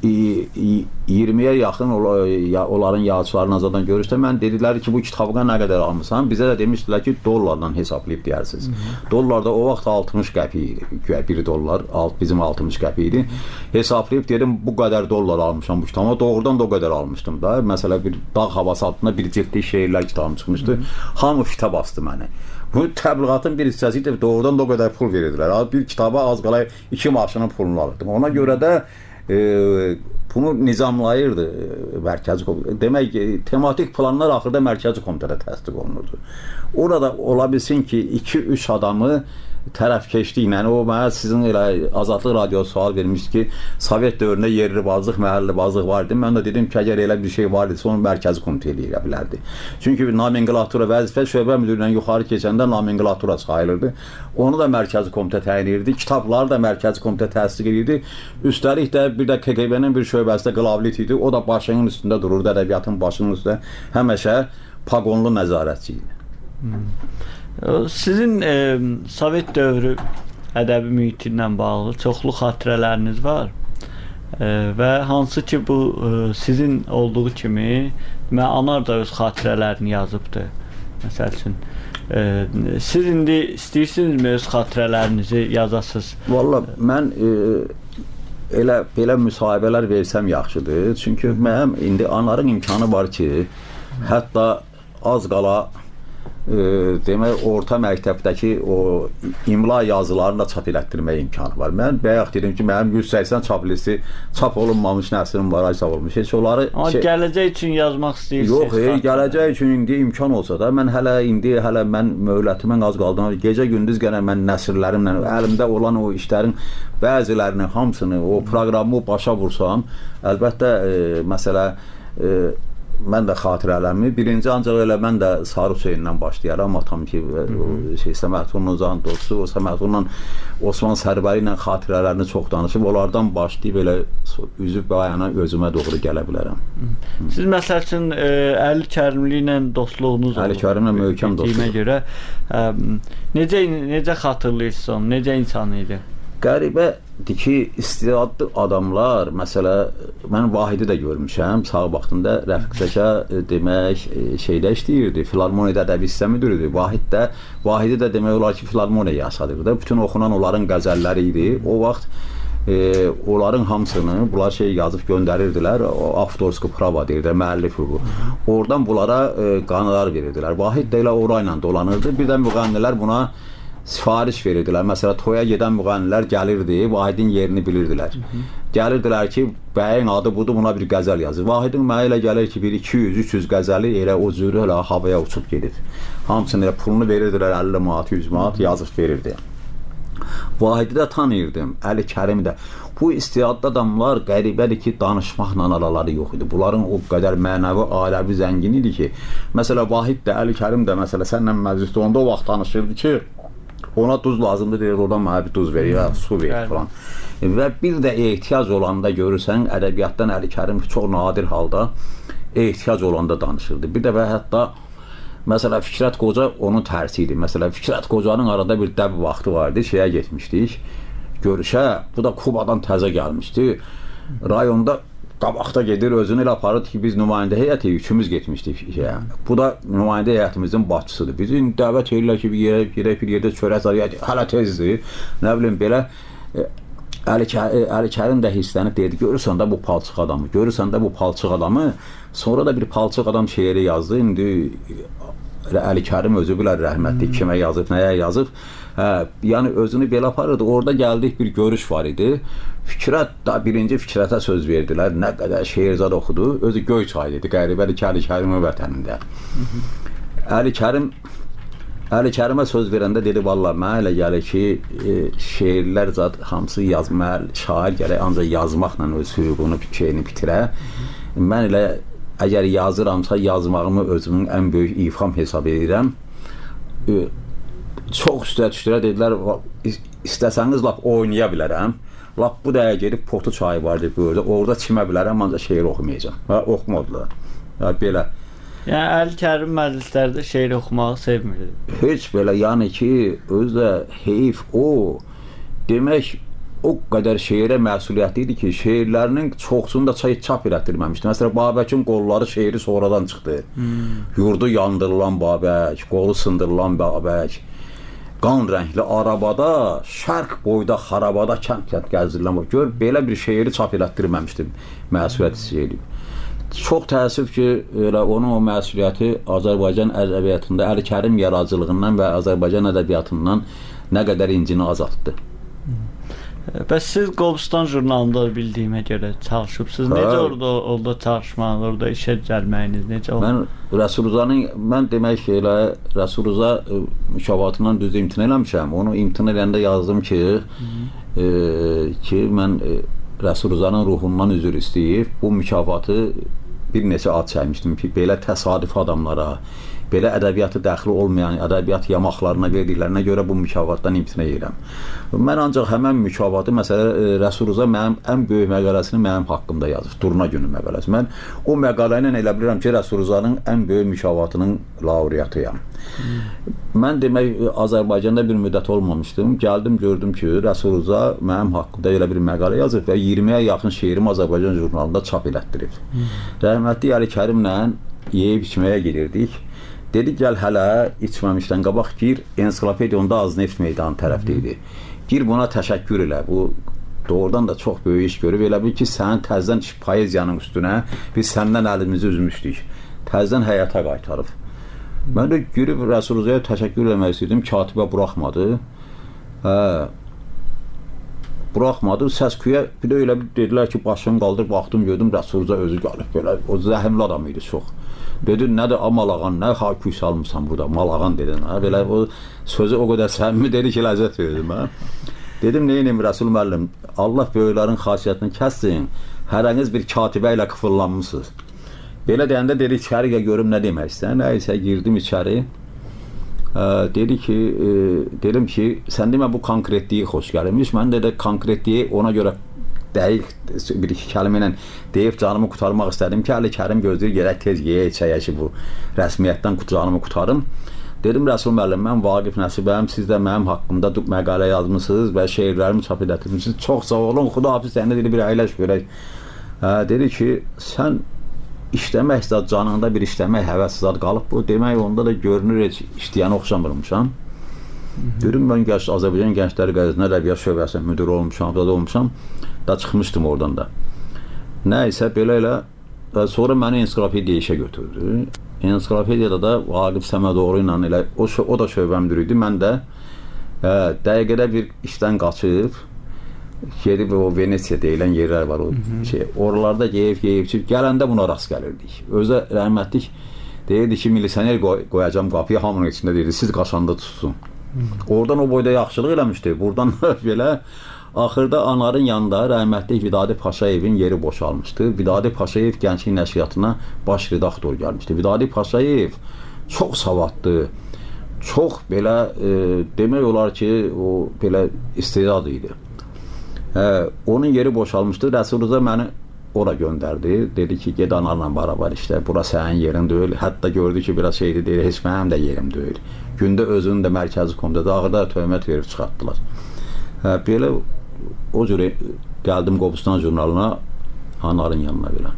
iyirmiyə yaxın onların yazıçılarını azadan görüşdə mən dedilər ki, bu kitabına nə qədər almısan? Bizə də demişdilər ki, dollarla hesablayıb deyirsiniz. Dollar da o vaxt altmış qəpi idi. bir dollar bizim altmış qəpi idi. Hesablayıb dedim, bu qədər dollar almışam bu kitabı. Doğrudan da o qədər almışdım da. Məsələ bir dağ havası altında bir ciltli şeirlər kitabım çıxmışdı. Hamı fitə bastı məni. Bu təbliğatın bir hissəsi idi, doğrudan da o qədər pul verirdilər. Bir kitaba az qala iki maaşının pulunu alırdım. Ona görə də e, bunu nizamlayırdı mərkəzi komitə. Demək ki, tematik planlar axırda mərkəzi komitədə təsdiq olunurdu. Orada ola bilsin ki, iki üç adamı tərəfkeşliklə, o mənə sizin elə Azadlıq radiosu sual vermişdi ki, Sovet dövründə yerli bazlıq, məhəlli bazlıq var idi. Mən də dedim ki, əgər elə bir şey var idisə, onu mərkəzi komitə eləyə bilərdi. Çünki nomenklatura vəzifə şöbə müdürlüyündən yuxarı keçəndə nomenklatura sayılırdı. Onu da mərkəzi komitə təyin edirdi. Kitabları da mərkəzi komitə təsdiq edirdi. Üstəlik də bir də K G B-nin bir şöbəsində qlavlit idi. O da başının üstündə dururdu, ədəbiyyatın başının üstündə. Həmişə paqonlu nəzarətçi idi. Hmm. Sizin e, Sovet dövrü ədəbi mühitindən bağlı çoxlu xatirələriniz var e, və hansı ki bu e, sizin olduğu kimi Anar da öz xatirələrini yazıbdır. Məsəl üçün e, siz indi istəyirsinizmi öz xatirələrinizi yazasınız? Valla mən e, elə belə müsahibələr versəm yaxşıdır. Çünki mənim indi Anarın imkanı var ki, hətta az qala E, demək, orta məktəbdəki o imla yazılarını da çap elətdirmək imkanı var. Mən bayaq dedim ki, mənim yüz səksən çap listi çap olunmamış nəsrim var, aysa olmuş. Heç onları Amma şey, gələcək üçün yazmaq istəyirsiniz? Yox, e, gələcək üçün indi imkan olsa da, mən hələ indi hələ mən möhlətimin az qaldığına, gecə gündüz gənə mən nəsrlərimlə, əlimdə olan o işlərin bəzilərini, hamısını, o proqramı başa vursam, əlbəttə e, məsələ e, mən də xatirələrimi, birinci ancaq elə mən də Sarı Hüseyndən başlayaram, atam ki, şey, Səməhdunun Uzağın dostu, o Səməhdunla Osman Sərbəli ilə xatirələrini çox danışıb, onlardan başlayıb elə üzüb bayana özümə doğru gələ bilərəm. Siz məsəl üçün Əli Kərimli ilə dostluğunuz olur. Əli Kərimlə möhkəm dostluğu. Görə, ə, necə, necə xatırlayırsınız onu, necə insan idi? Qəribədir ki, istedadlı adamlar, məsələ, mən Vahidi də görmüşəm, sağ vaxtında Rəfiq Zəka demək, şeydə işləyirdi, Filarmoniyada ədəbi hissə müdürüdür. Vahid də, Vahidi də demək olar ki, Filarmoniya yaşadırdı. Bütün oxunan onların qəzəlləri idi. O vaxt e, onların hamısını bunlar şey yazıb göndərirdilər, avtorski prava deyirlər, müəllif hüququ. Oradan bunlara e, qanalar verirdilər. Vahid də elə orayla dolanırdı. Bir də müğənnilər buna sifariş verirdilər. Məsələn, toya gedən müğənnilər gəlirdi, Vahidin yerini bilirdilər. Gəlirdilər ki, bəyin adı budur, buna bir qəzəl yazır. Vahidin mənə elə gəlir ki, bir iki yüz üç yüz qəzəli elə o cürü elə havaya uçub gedir. Hamısını elə pulunu verirdilər, əlli manat, yüz manat yazıb verirdi. Vahidi də tanıyırdım, Əli Kərimi də. Bu istedadlı adamlar qəribədir ki, danışmaqla araları yox idi. Bunların o qədər mənəvi, aləvi zəngin idi ki, məsələ Vahid də, Əli Kərim də, məsələ sənlə məclisdə onda o vaxt tanışırdı ki, ona duz lazımdır, deyir, oradan mənə bir duz verir, ya, su verir falan. Və bir də ehtiyac olanda görürsən, ədəbiyyatdan Əli Kərim çox nadir halda ehtiyac olanda danışırdı. Bir də və hətta, məsələ Fikrət Qoca onun tərsi idi. Məsələ Fikrət Qocanın arada bir dəb vaxtı vardı, şeyə getmişdik, görüşə, bu da Kubadan təzə gəlmişdi. Rayonda qabaqda gedir, özünü elə aparır ki, biz nümayəndə heyəti üçümüz getmişdik. Bu da nümayəndə heyətimizin başçısıdır. Bizim dəvət edirlər ki, bir yerə, yerə, bir yerdə çörək zarıyət, hələ tezdir. Nə bilim, belə Əli Kərim də hisslənib deyirdi, görürsən də bu palçıq adamı, görürsən də bu palçıq adamı. Sonra da bir palçıq adam şeiri yazdı. İndi Əli Kərim özü bilər rəhmətli kimə yazıb, nəyə yazıb. Hə, yəni özünü belə aparırdı. Orada gəldik bir görüş var idi. Fikrət da birinci Fikrətə söz verdilər. Nə qədər şeirzad oxudu. Özü Göyçay idi. Qəribədir ki, Əli Kərimin vətənində. Əli Kərim Əli Kərimə söz verəndə dedi, vallahi mənə elə gəlir ki, e, şeirlər zat hamısı yazmalı, şair gərək ancaq yazmaqla öz hüququnu, şeyini bitirə. Mən elə əgər yazıramsa, yazmağımı özümün ən böyük ifham hesab edirəm. E, çox üstə düşdürə dedilər, istəsəniz lap oynaya bilərəm. Lap bu dəqiqə gedib potu çayı vardı burada, orada çimə bilərəm, ancaq şeir oxumayacam. Və oxumadılar. Yəni, belə. Yəni Əli Kərim məclislərdə şeir oxumağı sevmirdi. Heç belə, yəni ki, özdə heyf o, demək o qədər şeirə məsuliyyətli idi ki, şeirlərinin çoxsunu da çay çap elətdirməmişdi. Məsələn, Babəkin qolları şeiri sonradan çıxdı. Hmm. Yurdu yandırılan Babək, qolu sındırılan Babək, qan rəngli arabada, şərq boyda xarabada kənd-kənd gəzdirilən, gör, belə bir şeiri çap elətdirməmişdi məsuliyyətli şeiri. Çox təəssüf ki, elə onun o məsuliyyəti Azərbaycan ədəbiyyatında Əli Kərim yaradıcılığından və Azərbaycan ədəbiyyatından nə qədər incini azaltdı. Bəs siz Qobustan jurnalında bildiyimə görə çalışıbsınız. Necə orada orada çalışmanız, orada işə gəlməyiniz necə oldu? Mən Rəsuluzanın, mən demək ki, elə Rəsuluza mükafatından düz imtina eləmişəm. Onu imtina edəndə yazdım ki, e, ki mən e, Rəsuluzanın ruhundan üzr istəyib, bu mükafatı bir neçə ad çəkmişdim ki, belə təsadüf adamlara, belə ədəbiyyatı dəxli olmayan, ədəbiyyat yamaqlarına verdiklərinə görə bu mükafatdan imtina edirəm. Mən ancaq həmən mükafatı, məsələn, Rəsuluza mənim ən böyük məqaləsini mənim haqqımda yazıb, Durna günü məqaləsi. Mən o məqalə ilə elə bilirəm ki, Rəsuluzanın ən böyük mükafatının laureatıyam. Hmm. Mən demək, Azərbaycanda bir müddət olmamışdım. Gəldim, gördüm ki, Rəsuluza mənim haqqımda elə bir məqalə yazıb və iyirmiyə yaxın şeirim Azərbaycan jurnalında çap elətdirib. Hmm. Rəhmətli Əli Kərimlə yeyib içməyə gedirdik. Dedi, gəl hələ içməmişdən qabaq gir, ensiklopediya onda az neft meydanı tərəfdə idi. Gir buna təşəkkür elə, bu doğrudan da çox böyük iş görüb, elə bil ki, sənin təzdən poeziyanın üstünə biz səndən əlimizi üzmüşdük, təzdən həyata qaytarıb. Mən də girib Rəsuluzaya təşəkkür eləmək istəyirdim, katibə buraxmadı. Hə, buraxmadı, səs-küyə bir də elə dedilər ki, başını qaldırıb, baxdım, gördüm, Rəsuluza özü qalıb, belə, o zəhimli adam idi çox. Dedi, nədir, a malağan, nə hakü salmışsan burada, malağan dedin, hə, belə o sözü o qədər səmimi dedi ki, ləzzət verdim, hə. Dedim, neyiniyim Rəsul müəllim, Allah böyüklərin xasiyyətini kəssin, hərəniz bir katibə ilə qıfırlanmışsınız. Belə deyəndə dedi, içəri görüm nə demək istəyən, nəysə girdim içəri, ə, dedi ki, e, dedim ki, sən demə bu konkretliyi xoş gəlmiş, mən də konkretliyi ona görə dəqiq bir iki kəlmə ilə deyib canımı qutarmaq istədim ki, Əli Kərim gözləyir, gerək tez yeyə içəyə ki, bu rəsmiyyətdən canımı qutarım. Dedim, Rəsul müəllim, mən Vaqif Nəsibəm, siz də mənim haqqımda məqalə yazmışsınız və şeirlərimi çap edətmişsiniz. Çox sağ olun, xudahafiz səndə dedi, bir əyləş görək. Hə, dedi ki, sən işləmək zad, canında bir işləmək həvəsi zad qalıb bu, demək onda da görünür, heç işləyəni oxşamırmışam. Dedim, mən gəç, Azərbaycan Gəncləri Qəzetinin ədəbiyyat şöbəsinin müdürü olmuşam, da olmuşam, da çıxmışdım oradan da. Nəysə, belə elə, sonra məni ensiklopediya işə götürdü. Ensiklopediyada da Vaqif Səmədoğlu ilə elə, o, o da şöbə müdürü idi, mən də hə, dəqiqədə bir işdən qaçıb, gedib o Venesiya deyilən yerlər var, o şey, oralarda geyib, geyib, gələndə buna rast gəlirdik. Özə rəhmətlik deyirdi ki, milisioner qoy, qoyacam qapıya, hamının içində deyirdi, siz qaçanda tutsun. Oradan o boyda yaxşılıq eləmişdi, buradan belə. Axırda anarın yanında rəhmətlik Vidadi Paşayevin yeri boşalmışdı. Vidadi Paşayev Gənclik Nəşriyyatına baş redaktor gəlmişdi. Vidadi Paşayev çox savadlı, çox belə e, demək olar ki, o belə istedad idi. Hə, onun yeri boşalmışdı. Rəsuluza məni ora göndərdi. Dedi ki, ged anarla barabar işlə, bura sənin yerin deyil. Hətta gördü ki, biraz şeydi deyil, heç mənim də yerim deyil. Gündə özünün də mərkəzi komitədə ağırda töhmət verib çıxartdılar. Hə, belə o cürə gəldim Qobustan jurnalına, anarın yanına belə.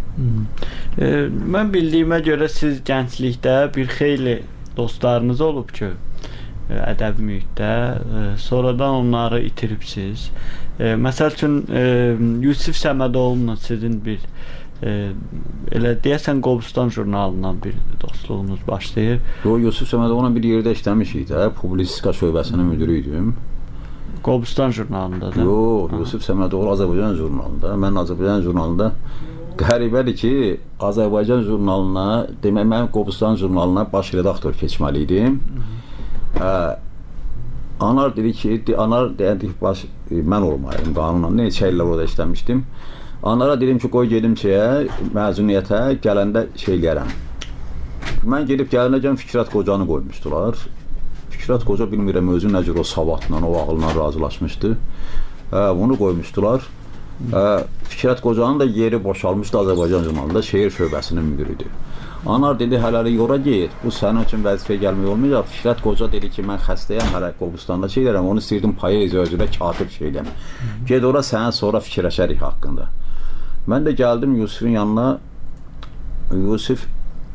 E, mən bildiyimə görə siz gənclikdə bir xeyli dostlarınız olub ki, ədəbi mühitdə, e, sonradan onları itiribsiz. E, məsəl üçün e, Yusif Səmədoğlu'nun sizin bir e, elə deyəsən Qobustan jurnalından bir dostluğunuz başlayır. O Yusif Səmədoğlu'nun bir yerdə işləmişik də, publisistika şöbəsinin müdürü idim. Qobustan jurnalında da? Yox, Yusif Səmədoğlu Azərbaycan jurnalında. Mən Azərbaycan jurnalında qəribədir ki, Azərbaycan jurnalına, demək mən Qobustan jurnalına baş redaktor keçməli idim. Hə, Anar dedi ki, Anar deyəndi baş, mən olmayayım qanunla, neçə illər orada işləmişdim. Anara dedim ki, qoy gedim şeyə, məzuniyyətə, gələndə şey eləyərəm. Mən gedib gələnəcəm Fikrət Qocanı qoymuşdular. Fikrət Qoca bilmirəm özü nə cür o savadla, o ağılla razılaşmışdı. Hə, bunu qoymuşdular. Hə, Fikrət Qocanın da yeri boşalmışdı Azərbaycan jurnalında, şeir şöbəsinin müdürüdür. Anar dedi, hələlik ora get, bu sənin üçün vəzifəyə gəlmək olmayacaq. Fikrət Qoca dedi ki, mən xəstəyəm, hələ Qobustanda şey edərəm, onu istəyirdim poeziya özülə katib şey edəm. Ged ora, sənə sonra fikirləşərik haqqında. Mən də gəldim Yusifin yanına. Yusif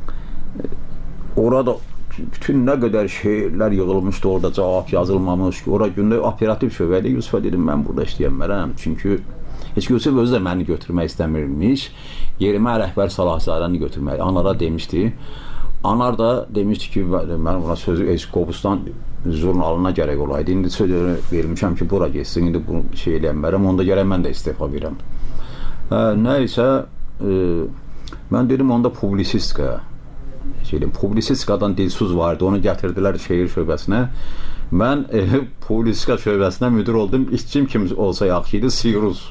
orada bütün nə qədər şeirlər yığılmışdı, orada cavab yazılmamış, ora gündə operativ şöbədə. Yusifə dedim, mən burada işləyənmərəm, çünki heç Yusif özü də məni götürmək istəmirmiş, yerimə rəhbər Salahzadəni götürmək, Anara demişdi. Anar da demişdi ki, mən buna sözü Qobustan jurnalına gərək olaydı, indi söz vermişəm ki, bura geçsin, indi bunu şey eləyənmərəm, onda gərək mən də istifa verirəm. Hə, nəysə, e, mən dedim, onda publisistika, şeydim, publisistikadan Dilsuz vardı, onu gətirdilər şeir şöbəsinə. Mən e, publisistika şöbəsinə müdür oldum, işçim kim olsa yaxşı idi, Sirus.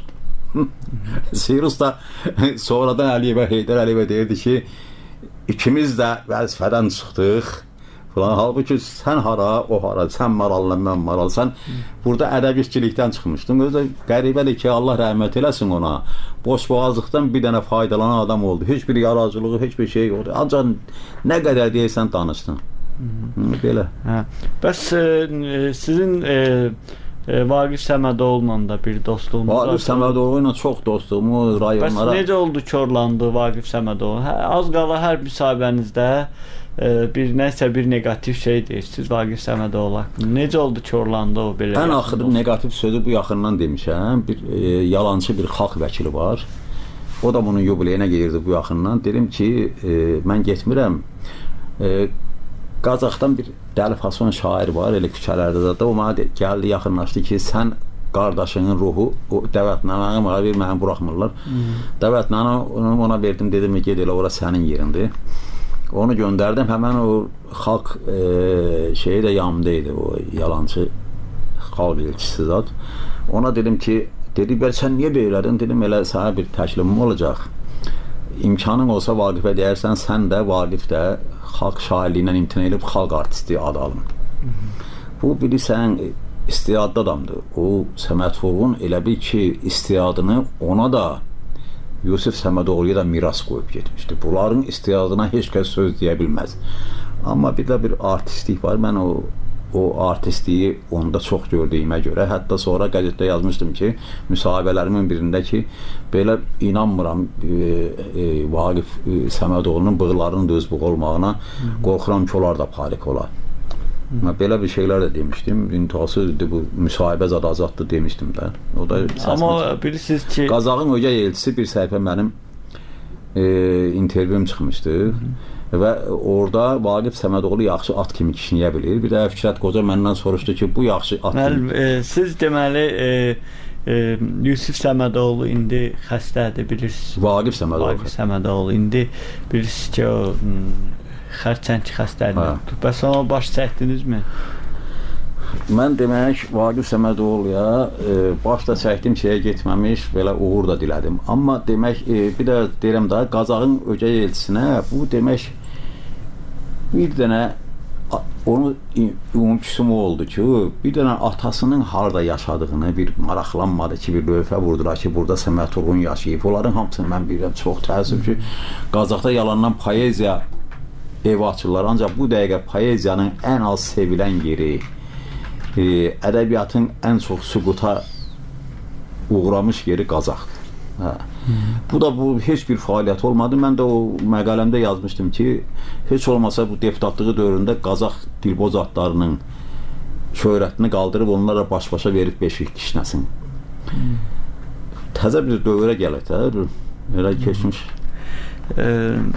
Sirus da sonradan Əliyevə, Heydər Əliyevə deyirdi ki, ikimiz də vəzifədən çıxdıq falan. Halbuki sən hara, o hara, sən maralına, mən maral, sən burada ədəbi işçilikdən çıxmışdın. Özü də qəribədir ki, Allah rəhmət eləsin ona. Boşboğazlıqdan bir dənə faydalanan adam oldu. Heç bir yaradıcılığı, heç bir şey oldu. Ancaq nə qədər deyirsən danışdın. Belə. Hə. Bəs e, sizin e, e, Vaqif Səmədoğlu'yla da bir dostluğunuz var. Vaqif Səmədoğlu'yla çox dostluğumu rayonlara... Bəs necə oldu korlandı Vaqif Səmədoğlu? Hə, az qala hər müsahibənizdə e, bir nəsə bir negativ şey deyirsiniz Vaqif Səmədoğlu haqqında. Necə oldu korlandı o belə? Ən axırı negativ sözü bu yaxından demişəm. Bir e, yalancı bir xalq vəkili var. O da bunun yubileyinə gelirdi bu yaxından. Dedim ki, e, mən getmirəm. E, Qazaxdan bir Dəli Fason şair var, elə küçələrdə də. O mənə gəldi, yaxınlaşdı ki, sən qardaşının ruhu, o dəvətnaməni mənə ver, məni buraxmırlar. Dəvətnaməni ona verdim, dedim, ged elə, ora sənin yerindir. Onu göndərdim, həmən o xalq e, şeyi də yanımdaydı, o yalancı xalq elçisi zat. Ona dedim ki, dedi, bəl sən niyə beylədin? Dedim, elə sənə bir təklimim olacaq. İmkanın olsa Vaqifə deyərsən, sən də, Vaqif də xalq şairliyindən imtina edib xalq artisti adı alın. Bu bilirsən istiyadlı adamdır. O Səməd Vurğun elə bil ki, istiyadını ona da Yusif Səmədoğlu'ya da miras qoyub getmişdi. Bunların istiyadına heç kəs söz deyə bilməz. Amma bir də bir artistlik var. Mən o o artistliyi onda çox gördüyümə görə, hətta sonra qəzetdə yazmışdım ki, müsahibələrimin birində ki, belə inanmıram e, e, Vaqif e, Səmədoğlu'nun bığlarının düz bığ olmağına, qorxuram ki, onlar da parik olar. Mən belə bir şeylər də demişdim. İntihası bu müsahibə zad azaddır demişdim də. O da amma bilirsiniz ki, Qazaxın ögey elçisi bir səhifə mənim e, intervyum çıxmışdı. Və orada Vaqif Səmədoğlu yaxşı at kimi kişniyə bilir. Bir də Fikrət Qoca məndən soruşdu ki, bu yaxşı at kimi... E, siz deməli e, e, Yusif Səmədoğlu indi xəstədir, bilirsiniz. Vaqif Səmədoğlu. Vaqif Səmədoğlu indi bilirsiniz ki, o xərçəng xəstəliyindən tutub. Bəs ona baş çəkdinizmi? Mən demək Vaqif Səmədoğlu'ya e, başda çəkdim şeyə getməmiş, belə uğur da dilədim. Amma demək, e, bir də deyirəm daha, Qazaxın ögey elçisinə bu demək bir dənə onun ümumküsümü oldu ki, bir dənə atasının harda yaşadığını bir maraqlanmadı ki, bir lövhə vurdular ki, burada Səməd Vurğun yaşayıb. Onların hamısını mən bilirəm, çox təəssüf ki, Qazaxda yalandan poeziya evi açırlar. Ancaq bu dəqiqə poeziyanın ən az sevilən yeri, e, ədəbiyyatın ən çox süquta uğramış yeri Qazaxdır. Hə. Bu da bu heç bir fəaliyyət olmadı. Mən də o məqaləmdə yazmışdım ki, heç olmasa bu deputatlığı dövründə Qazax dilboz atlarının şöhrətini qaldırıb onlara baş-başa verib beşik kişnəsin. Təzə bir dövrə gəlir də, elə keçmiş. E,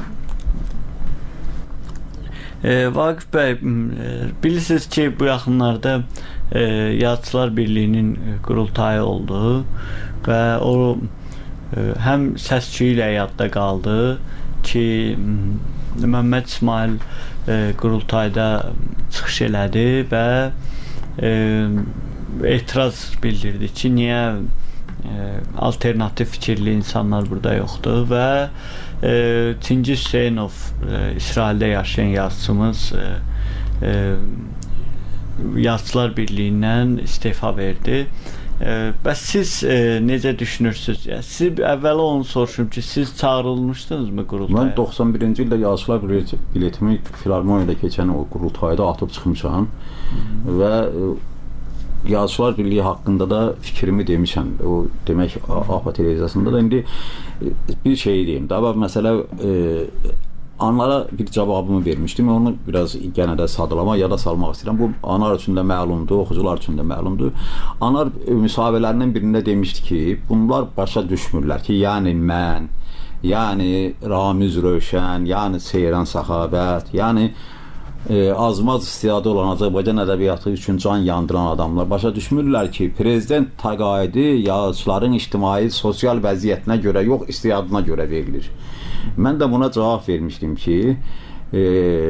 e, Vaqif bəy, bilirsiniz ki, bu yaxınlarda e, Yazıçılar Birliyinin qurultayı oldu və o e, həm səs-küyü ilə yadda qaldı ki, Məmməd İsmail e, qurultayda çıxış elədi və e, etiraz bildirdi ki, niyə e, alternativ fikirli insanlar burada yoxdur və e, Çingiz Hüseynov e, İsraildə yaşayan yazıçımız e, e, Yazıçılar Birliyindən istefa verdi. E, bəs siz e, necə düşünürsünüz? Yəni, siz əvvəla onu soruşum ki, siz çağırılmışdınızmı qurultaya? Mən doxsan birinci ildə Yazıçılar biletimi Filarmoniyada keçən o qurultayda atıb çıxmışam hmm. və e, Yazıçılar Birliyi haqqında da fikrimi demişəm. O demək A P A televiziyasında da indi bir şey deyim. Daha məsələ e, onlara bir cavabımı vermişdim. Onu biraz yenə də sadalama ya da salmaq istəyirəm. Bu anar üçün də məlumdur, oxucular üçün də məlumdur. Anar müsahibələrinin birində demişdi ki, bunlar başa düşmürlər ki, yəni mən, yəni Ramiz Rövşən, yəni Seyran Səxavət, yəni e, azmaz istidadı olan Azərbaycan ədəbiyyatı üçün can yandıran adamlar başa düşmürlər ki, prezident təqaüdü yazıçıların ictimai, sosial vəziyyətinə görə yox, istidadına görə verilir. Mən də buna cavab vermişdim ki, e,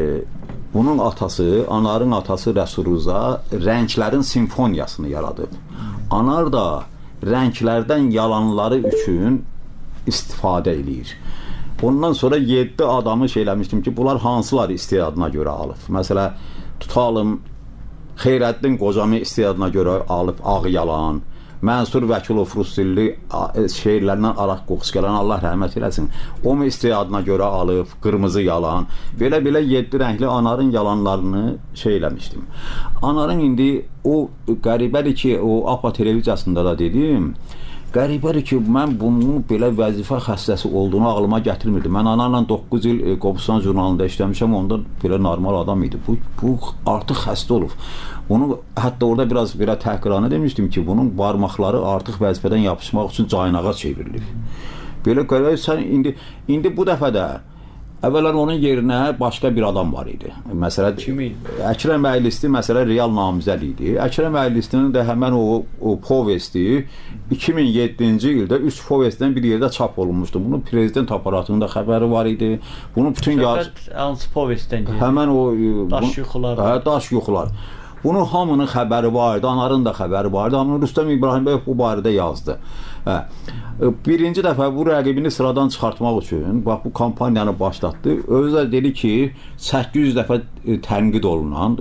bunun atası, Anarın atası Rəsul Rza rənglərin simfoniyasını yaradıb. Anar da rənglərdən yalanları üçün istifadə edir. Ondan sonra yeddi adamı şey eləmişdim ki, bunlar hansılar istidadına görə alıb. Məsələ, tutalım, Xeyrəddin Qocami istidadına görə alıb ağ yalan, Mənsur Vəkilov Rusdilli şeirlərindən araq qoxusu gələn Allah rəhmət eləsin. O mu istidadına görə alıb, qırmızı yalan. Belə-belə yeddi rəngli Anarın yalanlarını şey eləmişdim. Anarın indi o qəribədir ki, o A P A televiziyasında da dedim, qəribədir ki, mən bunun belə vəzifə xəstəsi olduğunu ağlıma gətirmirdim. Mən Anarla doqquz il Qobustan jurnalında işləmişəm, onda belə normal adam idi. Bu, bu artıq xəstə olub. Bunu hətta orada biraz belə təhqirana demişdim ki, bunun barmaqları artıq vəzifədən yapışmaq üçün caynağa çevrilir. Belə qəribədir, sən indi, indi bu dəfə də əvvələn onun yerinə başqa bir adam var idi. Məsələn, Əkrəm Əylisti məsələn real namizəd idi. Əkrəm Əylistinin də həmən o, o povesti iki min yeddinci ildə üç povestdən bir yerdə çap olunmuşdu. Bunun prezident aparatında xəbəri var idi. Bunun bütün yaz... hansı povestdən gedir? Həmən o... Daş yuxular. Hə, daş yuxular. Bunun hamının xəbəri vardı, Anarın da xəbəri vardı. Amma Rüstəm İbrahim bəy bu barədə yazdı. Hə. Birinci dəfə bu rəqibini sıradan çıxartmaq üçün bax bu kampaniyanı başlatdı. Özü də dedi ki, səkkiz yüz dəfə tənqid olunan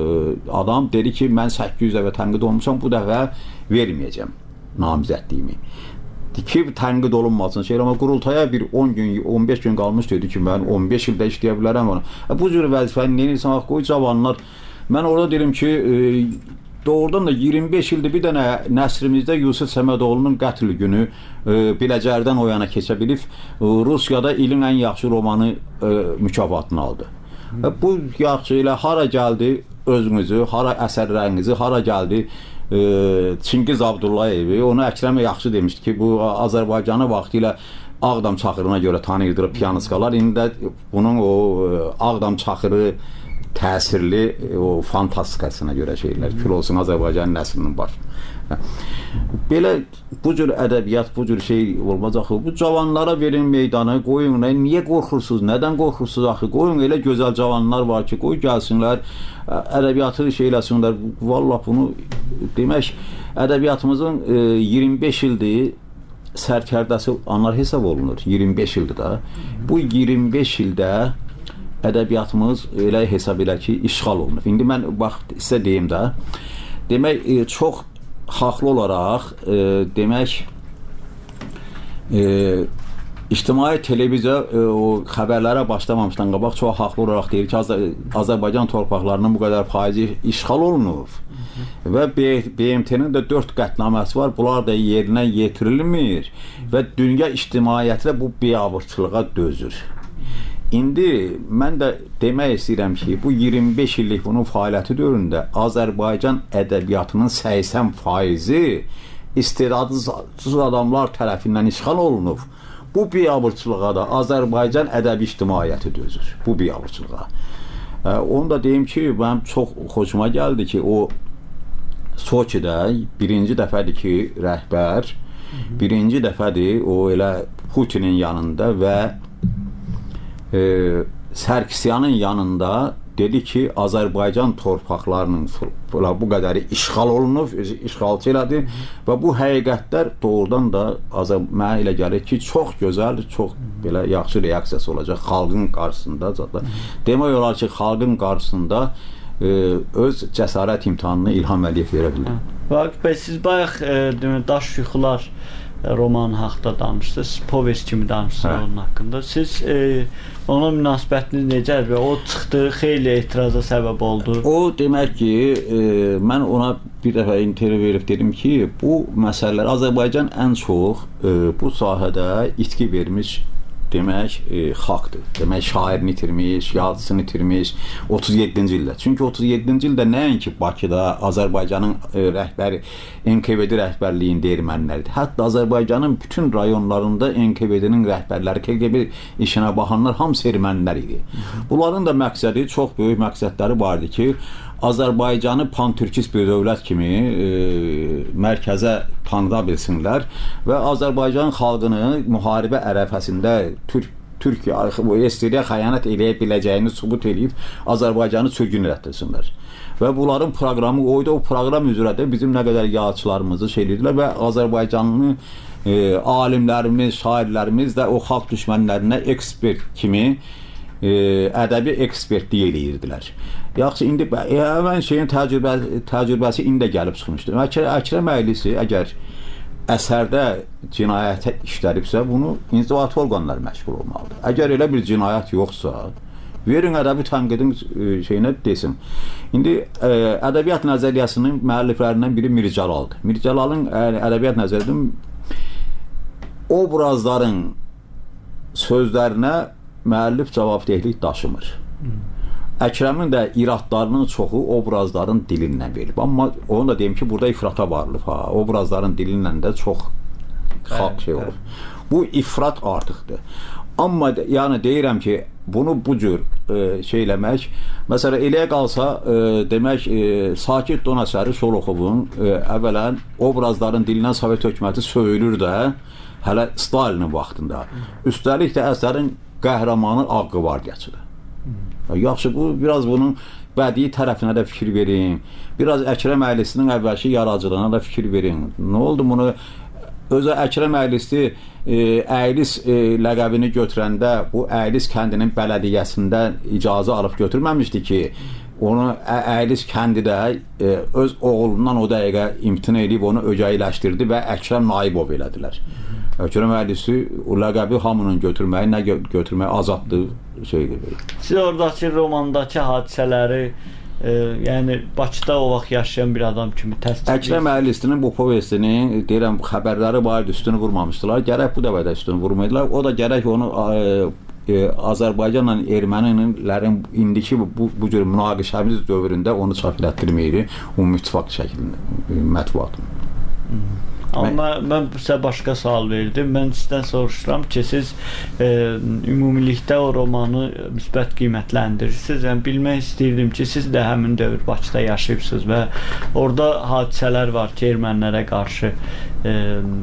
adam dedi ki, mən səkkiz yüz dəfə tənqid olmuşam, bu dəfə verməyəcəm namizədliyimi. Ki, tənqid olunmasın şey, amma qurultaya bir on gün, on beş gün qalmış dedi ki, mən on beş ildə işləyə bilərəm ona. Bu cür vəzifəni nə edirsən, qoy cavanlar. Mən orada deyim ki, e, doğrudan da iyirmi beş ildir bir dənə nəsrimizdə Yusuf Səmədoğlu'nun qətl günü e, Biləcərdən o yana keçə bilib, e, Rusiyada ilin ən yaxşı romanı e, mükafatını aldı. E, bu yaxşı ilə hara gəldi özünüzü, hara əsərlərinizi, hara gəldi e, Çingiz Abdullayevi, onu Əkrəmə yaxşı demişdi ki, bu Azərbaycanı vaxtı ilə Ağdam Çaxırına görə tanıyırdı piyanistkalar, indi də bunun o e, Ağdam Çaxırı təsirli o fantastikasına görə şeylər, kül olsun Azərbaycan nəslinin başına. Belə bu cür ədəbiyyat, bu cür şey olmaz axı. Bu cavanlara verin meydanı, qoyun. Niyə qorxursunuz? Nədən qorxursunuz axı? Qoyun, elə gözəl cavanlar var ki, qoy gəlsinlər, ədəbiyyatı şey eləsinlər. Vallahi bunu demək, ədəbiyyatımızın e, iyirmi beş ildir sərkərdəsi anar hesab olunur. iyirmi beş ildir da. Bu iyirmi beş ildə ədəbiyyatımız elə hesab elə ki, işğal olunur. İndi mən bax sizə deyim də, demək e, çox haqlı olaraq e, demək e, ictimai televiziya e, o xəbərlərə başlamamışdan qabaq çox haqlı olaraq deyir ki, Az Azərbaycan torpaqlarının bu qədər faizi işğal olunur. Və B M T-nin də dörd qətnaməsi var, bunlar da yerinə yetirilmir və dünya ictimaiyyəti də bu biabırçılığa dözür. İndi mən də demək istəyirəm ki, bu iyirmi beş illik bunun fəaliyyəti dövründə Azərbaycan ədəbiyyatının səksən faizi istedadsız adamlar tərəfindən işğal olunub. Bu biabırçılığa da Azərbaycan ədəbi ictimaiyyəti dözür. Bu biabırçılığa. Onu da deyim ki, mənim çox xoşuma gəldi ki, o Soçidə birinci dəfədir ki, rəhbər birinci dəfədir o elə Putinin yanında və e, Sərkisyanın yanında dedi ki, Azərbaycan torpaqlarının bu qədəri işğal olunub, işğalçı elədi və bu həqiqətlər doğrudan da mənə elə gəlir ki, çox gözəl, çox belə yaxşı reaksiyası olacaq xalqın qarşısında. Demək olar ki, xalqın qarşısında e, öz cəsarət imtahanını İlham Əliyev verə bilər. Vaqif bəy, siz bayaq e, Daş Yuxular roman haqqında danışdınız, povest kimi danışdınız hə. Onun haqqında. Siz e, ona münasibətiniz necədir və o çıxdı, xeyli etiraza səbəb oldu. O demək ki, e, mən ona bir dəfə intervyu verib dedim ki, bu məsələlər Azərbaycan ən çox e, bu sahədə itki vermiş demək e, xalqdır. Demək şairini itirmiş, yazısını itirmiş otuz yeddinci ildə. Çünki otuz yeddinci ildə nəinki Bakıda Azərbaycanın e, rəhbəri N K V D rəhbərliyində ermənilərdir. Hətta Azərbaycanın bütün rayonlarında N K V D-nin rəhbərləri, K G B işinə baxanlar hamısı ermənilər idi. Bunların da məqsədi, çox böyük məqsədləri vardı ki, Azərbaycanı pan-türkist bir dövlət kimi e, mərkəzə tanıda bilsinlər və Azərbaycan xalqını müharibə ərəfəsində Türk Türkiyə Estiriyə xəyanət eləyə biləcəyini sübut edib Azərbaycanı sürgün etdirsinlər. Və bunların proqramı oydu, o proqram üzrə də bizim nə qədər yazıçılarımızı şey edirlər və Azərbaycanlı e, alimlərimiz, şairlərimiz də o xalq düşmənlərinə ekspert kimi e, ədəbi ekspertlik eləyirdilər. Yaxşı, indi həmən şeyin təcrübə, təcrübəsi indi gəlib çıxmışdır. Əkrəm Əylisi əgər əsərdə cinayətə işlədibsə, bunu inzibati orqanlar məşğul olmalıdır. Əgər elə bir cinayət yoxsa, verin ədəbi tənqidin şeyinə desin. İndi ə, ədəbiyyat nəzəriyyəsinin müəlliflərindən biri Mir Cəlaldır. Mir Cəlalın ədəbiyyat nəzəriyyəsinin obrazların sözlərinə müəllif cavabdehlik daşımır. Əkrəmin də iradlarının çoxu obrazların dilindən verilib. Amma onu da deyim ki, burada ifrata varılıb. Ha. Obrazların dilindən də çox xalq şey olur. Bu ifrat artıqdır. Amma yəni deyirəm ki, bunu bu cür e, şey eləmək, məsələn, eləyə qalsa e, demək, e, Sakit Donasəri Şoloxovun e, əvvələn obrazların dilindən Sovet hökuməti söyülür də, hələ Stalinin vaxtında. Üstəlik də əsərin qəhrəmanı Ağ Qvardiyaçıdır. Yaxşı, bu biraz bunun bədii tərəfinə də fikir verin. Biraz Əkrəm Əylisinin əvvəlki yaradıcılığına da fikir verin. Nə oldu bunu? Özü Əkrəm Əylisi e, Əylis e, ləqəbini götürəndə bu Əylis kəndinin bələdiyyəsində icazə alıb götürməmişdi ki, onu Əylis kəndi də e, öz oğlundan o dəqiqə imtina edib onu ögəyləşdirdi və Əkrəm Naibov elədilər. Əkrəm Əylisi o ləqəbi hamının götürməyi, nə götürməyi azaddır şeydir. Siz oradakı romandakı hadisələri, e, yəni Bakıda o vaxt yaşayan bir adam kimi təsdiq edirsiniz. Əkrəm Əylisinin bu povestinin deyirəm xəbərləri var idi, üstünü vurmamışdılar. Gərək bu dəfə də üstünü vurmaydılar. O da gərək onu e, e, Azərbaycanla ermənilərin indiki bu, bu cür münaqişəmiz dövründə onu çap etdirməyir, ümumi ittifaq şəklində mətbuatın. Amma mən sizə başqa sual verdim. Mən sizdən soruşuram ki, siz e, ümumilikdə o romanı müsbət qiymətləndirirsiniz. Yəni, bilmək istəyirdim ki, siz də həmin dövr Bakıda yaşayıbsınız və orada hadisələr var ki, ermənilərə qarşı e,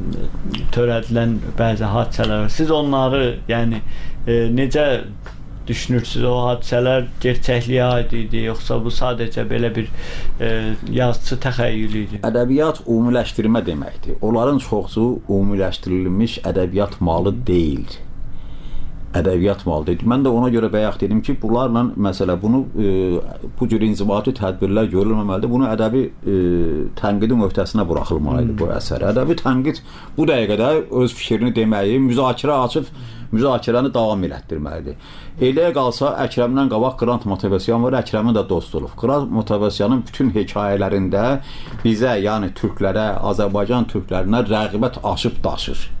törədilən bəzi hadisələr var. Siz onları, yəni, e, necə düşünürsünüz? O hadisələr gerçəkliyə aid idi, yoxsa bu sadəcə belə bir e, yazıcı təxəyyülü idi? Ədəbiyyat ümumiləşdirmə deməkdir. Onların çoxsu ümumiləşdirilmiş ədəbiyyat malı deyil. Ədəbiyyat malıdır. Mən də ona görə bayaq dedim ki, bunlarla məsələ bunu e, bu cür inzibati tədbirlər görülməməlidir. Bunu ədəbi e, tənqidin öhdəsinə buraxılmalıdır hmm. bu əsər. Ədəbi tənqid bu dəqiqədə öz fikrini deməyi, müzakirə açıb müzakirəni davam elətdirməlidir. Eləyə qalsa Əkrəmdən qabaq Qrant Motivasyan var, Əkrəmin də dost olub. Qrant Motivasyanın bütün hekayələrində bizə, yəni türklərə, Azərbaycan türklərinə rəğbət aşıb daşır.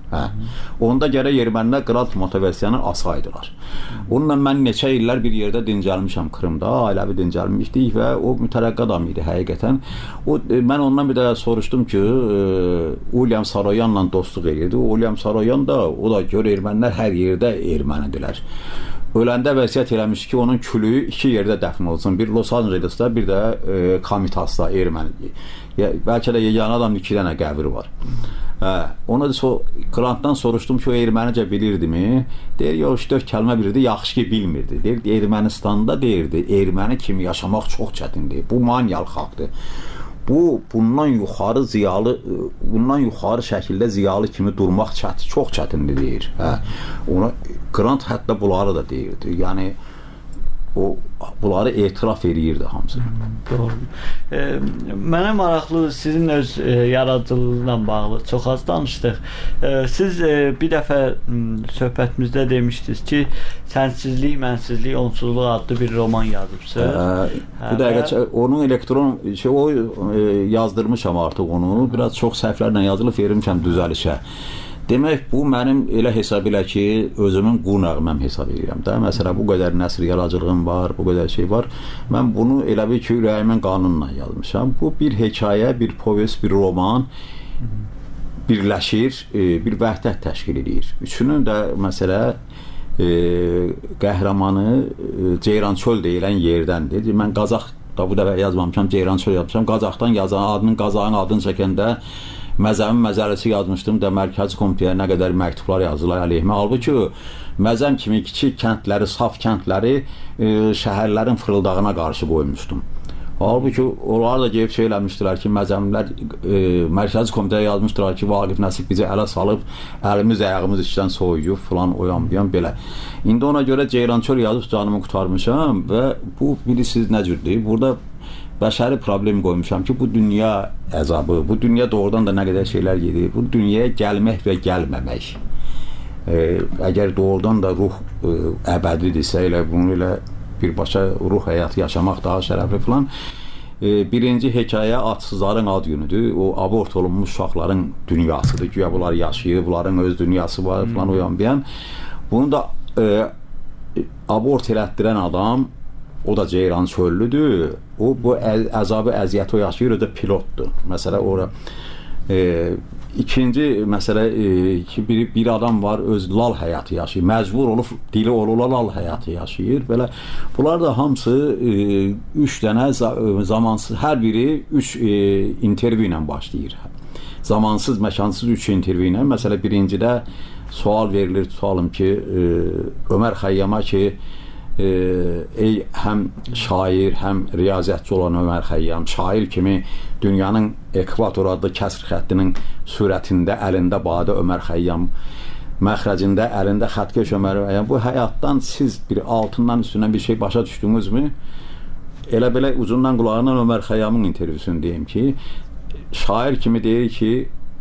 Hə. Onda gərək ermənilər qrant motivasiyanı asaydılar. Onunla mən neçə illər bir yerdə dincəlmişəm Krımda, ailəvi dincəlmişdik və o mütərəqqi adam idi həqiqətən. O, mən ondan bir də soruşdum ki, William Saroyanla dostluq edirdi. William Saroyan da, o da gör ermənilər hər yerdə ermənidirlər. Öləndə vəsiyyət eləmiş ki, onun külüyü iki yerdə dəfn olsun. Bir Los Angeles'da, bir də e, Kamitas'da erməni. Ya, bəlkə də yeganə adam iki dənə qəbri var. Hə, ona da so, Grantdan soruşdum ki, o ermənicə bilirdimi? Deyir, yox, üç dörd kəlmə bilirdi, yaxşı ki, bilmirdi. Deyir, Ermənistanda deyirdi, erməni kimi yaşamaq çox çətindir. Bu maniyalı xalqdır. Bu, bundan yuxarı ziyalı, bundan yuxarı şəkildə ziyalı kimi durmaq çətin, çox çətindir deyir. Hə. Ona Grant hətta bunları da deyirdi. Yəni o bunları etiraf eləyirdi hamısı. Doğru. E, mənə maraqlı sizin öz e, yaradıcılığıyla bağlı çox az danışdıq. E, siz e, bir dəfə söhbətimizdə demişdiniz ki, Sənsizlik, Mənsizlik, Onsuzluq adlı bir roman yazıbsınız. Hə, bu dəqiqə onun elektron şey o e, yazdırmışam artıq onu. Biraz çox səhvlərlə yazılıb vermişəm düzəlişə. Demək, bu mənim elə hesab elə ki, özümün qu nəğməm hesab edirəm də. Məsələn, bu qədər nəsr yaradıcılığım var, bu qədər şey var. Mən bunu elə bir ki, ürəyimin qanunla yazmışam. Bu bir hekayə, bir povest, bir roman birləşir, bir vəhdət təşkil edir. Üçünün də məsələ e, qəhrəmanı Ceyrançöl deyilən yerdəndir. Mən Qazax da bu dəfə yazmamışam, Ceyrançöl yazmışam. Qazaxdan yazan, adının Qazağın adını çəkəndə Məzəmin məzələsi yazmışdım da Mərkəzi Komitəyə nə qədər məktublar yazdılar əleyhimə. Halbuki Məzəm kimi kiçik kəndləri, saf kəndləri e, şəhərlərin fırıldağına qarşı qoymuşdum. Halbuki onlar da gəlib şey eləmişdilər ki, Məzəmlər e, Mərkəzi Komitəyə yazmışdılar ki, Vaqif Nəsib bizi ələ salıb, əlimiz, ayağımız işdən soyuyub, filan, oyan, buyan, belə. İndi ona görə Ceyrançöl yazıb canımı qurtarmışam və bu, bilirsiniz nə cürdür? Burada bəşəri problem qoymuşam ki, bu dünya əzabı, bu dünya doğrudan da nə qədər şeylər gedir, bu dünyaya gəlmək və gəlməmək. E, əgər doğrudan da ruh e, əbədidirsə, elə bunu ilə birbaşa ruh həyatı yaşamaq daha şərəfli falan. E, birinci hekayə adsızların ad günüdür. O abort olunmuş uşaqların dünyasıdır. Güya bunlar yaşayır, bunların öz dünyası var falan, uyan bir yan. Bunu da e, abort elətdirən adam, o da Ceyrançöllüdür. O bu əzabı, əziyyəti o yaşayır, o da pilotdur. Məsələ ora e, ikinci məsələ e, ki, bir, bir adam var, öz lal həyatı yaşayır. Məcbur olub, dili olula lal həyatı yaşayır. Belə bunlar da hamısı e, üç dənə zamansız, hər biri üç e, intervyu ilə başlayır. Zamansız, məkansız üç intervyu ilə. Məsələ birincidə sual verilir, sualım ki, e, Ömər Xəyyama ki, e, ey həm şair, həm riyaziyyatçı olan Ömər Xəyyam, şair kimi dünyanın ekvator adlı kəsr xəttinin surətində əlində badə Ömər Xəyyam, məxrəcində əlində xətkeş Ömər Xəyyam, bu həyatdan siz bir altından üstündən bir şey başa düşdünüzmü? Elə belə ucundan qulağından Ömər Xəyyamın intervyusunu deyim ki, şair kimi deyir ki,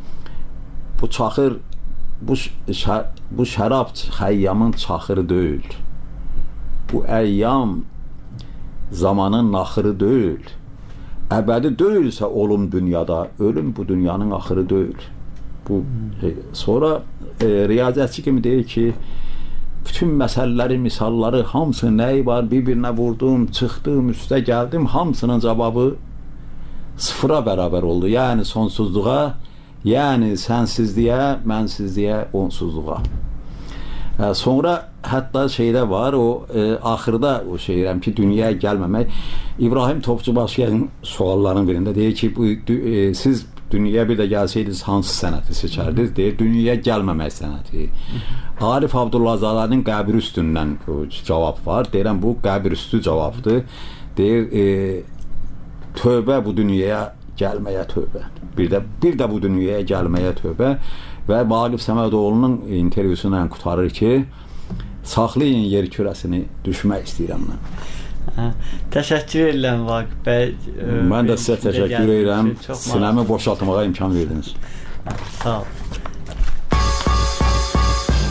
bu çaxır, bu, şə, bu şərab Xəyyamın çaxırı deyil. Bu əyyam zamanın naxırı deyil. Əbədi deyilsə olum dünyada, ölüm bu dünyanın axırı deyil. Bu e, sonra e, riyaziyyatçı kimi deyir ki, bütün məsələləri, misalları, hamısı nəyi var, bir-birinə vurdum, çıxdım, üstə gəldim, hamısının cavabı sıfıra bərabər oldu. Yəni sonsuzluğa, yəni sənsizliyə, mənsizliyə, onsuzluğa. Hə, sonra hətta şeydə var, o e, axırda o şey deyirəm ki, dünyaya gəlməmək. İbrahim Topçubaşıyan sualların birində deyir ki, bu, e, siz dünyaya bir də gəlsəydiniz hansı sənəti seçərdiniz? Deyir, dünyaya gəlməmək sənəti. Arif Abdullahzadənin qəbir üstündən o, cavab var. Deyirəm, bu qəbir üstü cavabdır. Deyir, e, tövbə bu dünyaya gəlməyə tövbə. Bir də, bir də bu dünyaya gəlməyə tövbə. Və Vaqif Səmədoğlu'nun intervyusuna qutarır ki, saxlayın yer kürəsini, düşmək istəyirəm mən. Hə, təşəkkür edirəm Vaqif bəy. Mən də sizə təşəkkür edirəm. Sinəmi boşaltmağa imkan verdiniz. Sağ ol.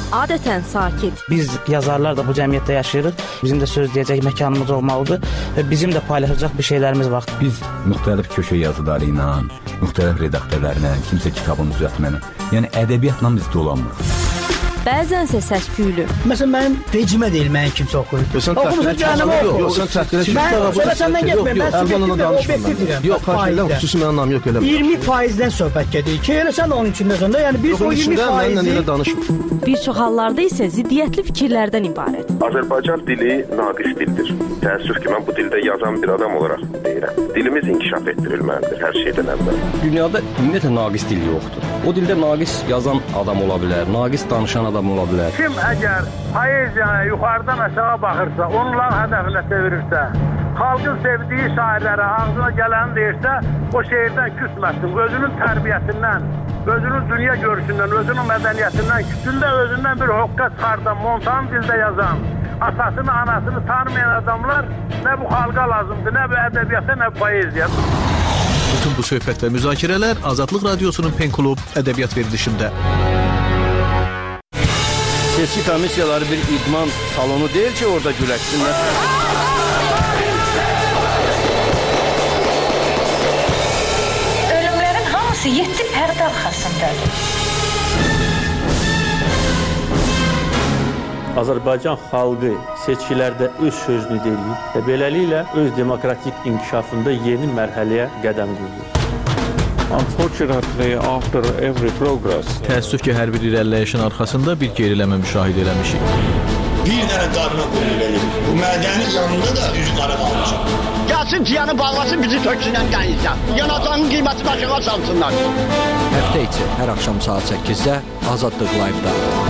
adətən sakit. Biz yazarlar da bu cəmiyyətdə yaşayırıq. Bizim də söz deyəcək məkanımız olmalıdır və bizim də paylaşacaq bir şeylərimiz var. Biz müxtəlif köşə yazıları ilə, müxtəlif redaktörlərlə, kimsə kitabını düzəltməni, yəni ədəbiyyatla biz dolanmırıq. Bəzənsə səs-küylü. Məsələn, mənim vecimə deyil, mənim kimsə oxuyur. Oxumusun cəhənnəmə oxu. Yox, sən çəkdirə ki, mən səndən getməyim, mən subjektiv və obyektiv deyirəm. Yox, xahiş xüsusi mənim namım yox, eləmə. iyirmi faizdən söhbət gedir ki, elə sən onun içində sonda, yəni biz o iyirmi faizi... Bir çox hallarda isə ziddiyyətli fikirlərdən ibarət. Azərbaycan dili naqis dildir. Təəssüf ki, mən bu dildə yazan bir adam olaraq deyirəm. Dilimiz inkişaf etdirilməlidir hər şeydən əvvəl. Dünyada ümumiyyətlə naqis dil yoxdur. O dildə naqis yazan adam ola bilər, naqis danışan adam ola bilər. Kim əgər poeziyaya yuxarıdan aşağı baxırsa, onlar hədəfinə çevirirsə, xalqın sevdiyi şairlərə ağzına gələni deyirsə, o şeirdən küsməsin, özünün tərbiyəsindən, özünün dünya görüşündən, özünün mədəniyyətindən, küsündə özündən bir hoqqa çıxardan, montan dildə yazan, atasını, anasını tanımayan adamlar nə bu xalqa lazımdır, nə bu ədəbiyyata, nə bu poeziya. Bütün bu söhbət və müzakirələr Azadlıq Radiosunun Pen Klub ədəbiyyat verilişində. Seçki komissiyaları bir idman salonu deyil ki, orada güləşsinlər. Ölümlərin hamısı yeddi pərdə arxasındadır. Azərbaycan xalqı seçkilərdə öz sözünü deyir və beləliklə öz demokratik inkişafında yeni mərhələyə qədəm qoyur. Unfortunately, after every progress, təəssüf ki, hər bir irəliləyişin arxasında bir geriləmə müşahidə eləmişik. Bir dənə qarına qoyur verir. Bu mədənin yanında da üz qara qalmışıq. Gəlsin ciyanı bağlasın, bizi töksünən qəyizdən. Yanacağın qiymətini aşağı salsınlar. Həftə içi hər axşam saat səkkizdə Azadlıq Live-da.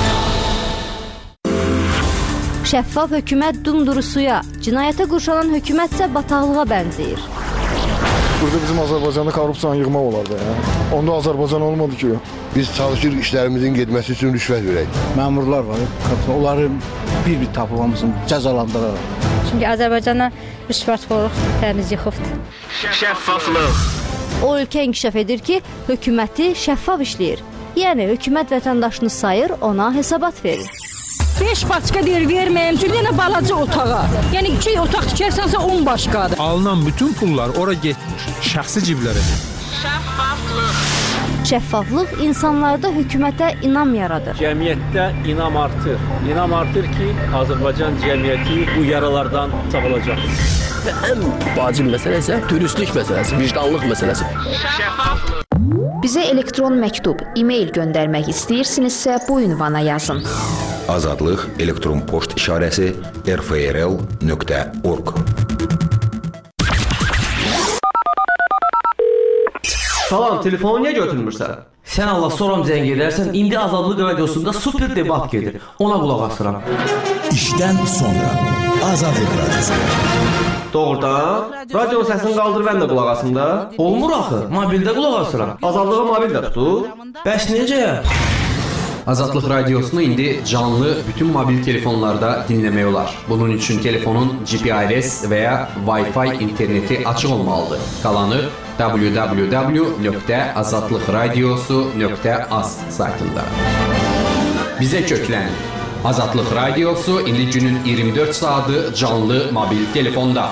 Şəffaf hökumət dumdurusuya, cinayətə qurşanan hökumətsə bataqlığa bənzəyir. Burada bizim Azərbaycanda korrupsiyanı yığmaq olardı. Ya. Onda Azərbaycan olmadı ki. Biz çalışırıq işlərimizin getməsi üçün rüşvət verək. Məmurlar var, onları bir-bir tapıb hamısını cəzalandıraraq. Çünki Azərbaycana rüşvətxorluq təmiz yıxıbdır. Şəffaflıq. O ölkə inkişaf edir ki, hökuməti şəffaf işləyir. Yəni, hökumət vətəndaşını sayır, ona hesabat verir. beş başqa deyir, verməyəm, çünki yenə balaca otağa. Yəni, iki otaq tikərsənsə on başqadır. Alınan bütün pullar ora getmir, şəxsi ciblərə. Şəffaflıq. Şəffaflıq insanlarda hökumətə inam yaradır. Cəmiyyətdə inam artır. İnam artır ki, Azərbaycan cəmiyyəti bu yaralardan sağılacaq. Və ən vacib məsələ isə dürüstlük məsələsi, vicdanlıq məsələsi. Şəffaflıq. Bizə elektron məktub, e-mail göndərmək istəyirsinizsə bu ünvana yazın. Azadlıq elektron poçt işarəsi r f r l nöqtə org. Salam, telefonu niyə götürmürsən? Sən Allah soram zəng edərsən, indi Azadlıq Radiosunda super debat gedir. Ona qulaq asıram. İşdən sonra Azadlıq Radiosu. Doğrudan? Radionun səsini qaldır, mən də qulaq asım da. Olmur axı, mobildə qulaq asıram. Azadlığı mobildə tutur. Bəs necə? Azadlıq Radiosunu indi canlı bütün mobil telefonlarda dinləmək olar. Bunun üçün telefonun G P R S və ya Wi-Fi interneti açıq olmalıdır. Qalanı w w w nöqtə azadlıq radiosu nöqtə az saytında. Bizə köklənin. Azadlıq Radiosu indi günün iyirmi dörd saatı canlı mobil telefonda.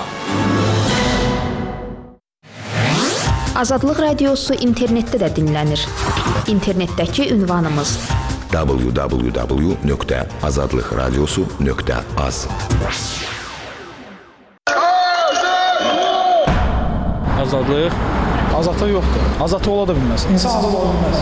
Azadlıq Radiosu internetdə də dinlənir. İnternetdəki ünvanımız w w w nöqtə azadlıq radiosu nöqtə az. Azadlıq Azadlıq yoxdur. Azadlıq ola da bilməz. İnsan azad ola bilməz.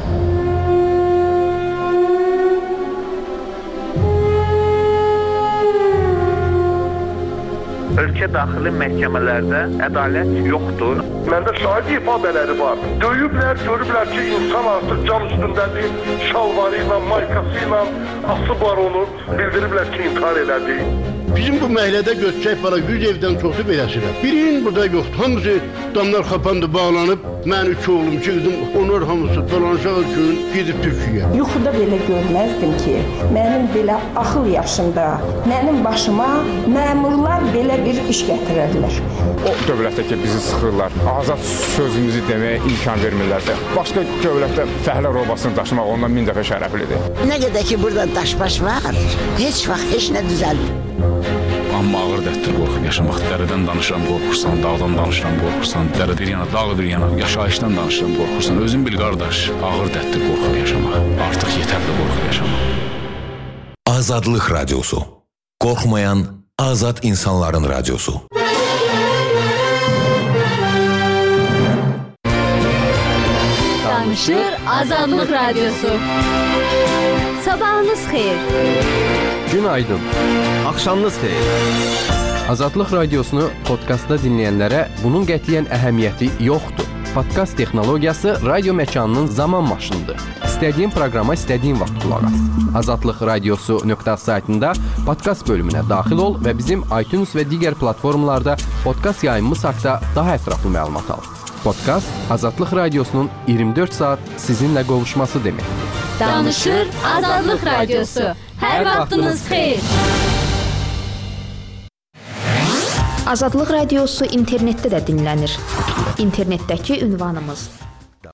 Ölkə daxili məhkəmələrdə ədalət yoxdur. Məndə şahid ifadələri var. Döyüblər, görüblər ki, insan artıq can üstündədir, şalvarı ilə, maykası ilə asıblar onu, bildiriblər ki, intihar elədi. Bizim bu məhəllədə götürək para yüz evdən çoxu beləsidir. Birinin burada yoxdur. Hamısı damlar xapandı, bağlanıb. Mən üç oğlum, iki qızım, onlar hamısı dolanışaq üçün gedib Türkiyəyə. Yuxuda belə görməzdim ki, mənim belə axıl yaşında, mənim başıma məmurlar belə bir iş gətirərlər. O dövlətdə ki, bizi sıxırlar, azad sözümüzü deməyə imkan vermirlərsə, başqa dövlətdə fəhlə robasını daşımaq ondan min dəfə şərəflidir. Nə qədər ki, burada daş-baş var, heç vaxt heç nə düzəlmir. Amma ağır dərtdir qorxub yaşamaq. Dərədən danışıram, qorxursan, dağdan danışıram, qorxursan, dərə bir yana, dağ bir yana, yaşayışdan danışıram, qorxursan. Özün bil qardaş, ağır dərtdir qorxub yaşamaq. Artıq yetərli qorxub yaşamaq. Azadlıq radiosu. Qorxmayan azad insanların radiosu. Danışır Azadlıq radiosu. Sabahınız xeyir. Günaydın. Axşamınız xeyir. Azadlıq radiosunu podkastda dinləyənlərə bunun qətiyyən əhəmiyyəti yoxdur. Podkast texnologiyası radio məkanının zaman maşınıdır. İstədiyin proqrama istədiyin vaxt qulaq as. azadlıq radiosu nöqtə saytında podkast bölümünə daxil ol və bizim iTunes və digər platformalarda podkast yayımımız haqqında daha ətraflı məlumat al. Podkast Azadlıq radiosunun iyirmi dörd saat sizinlə qovuşması deməkdir. Danışır Azadlıq radiosu. Hər vaxtınız xeyir. Azadlıq radiosu internetdə də dinlənir. İnternetdəki ünvanımız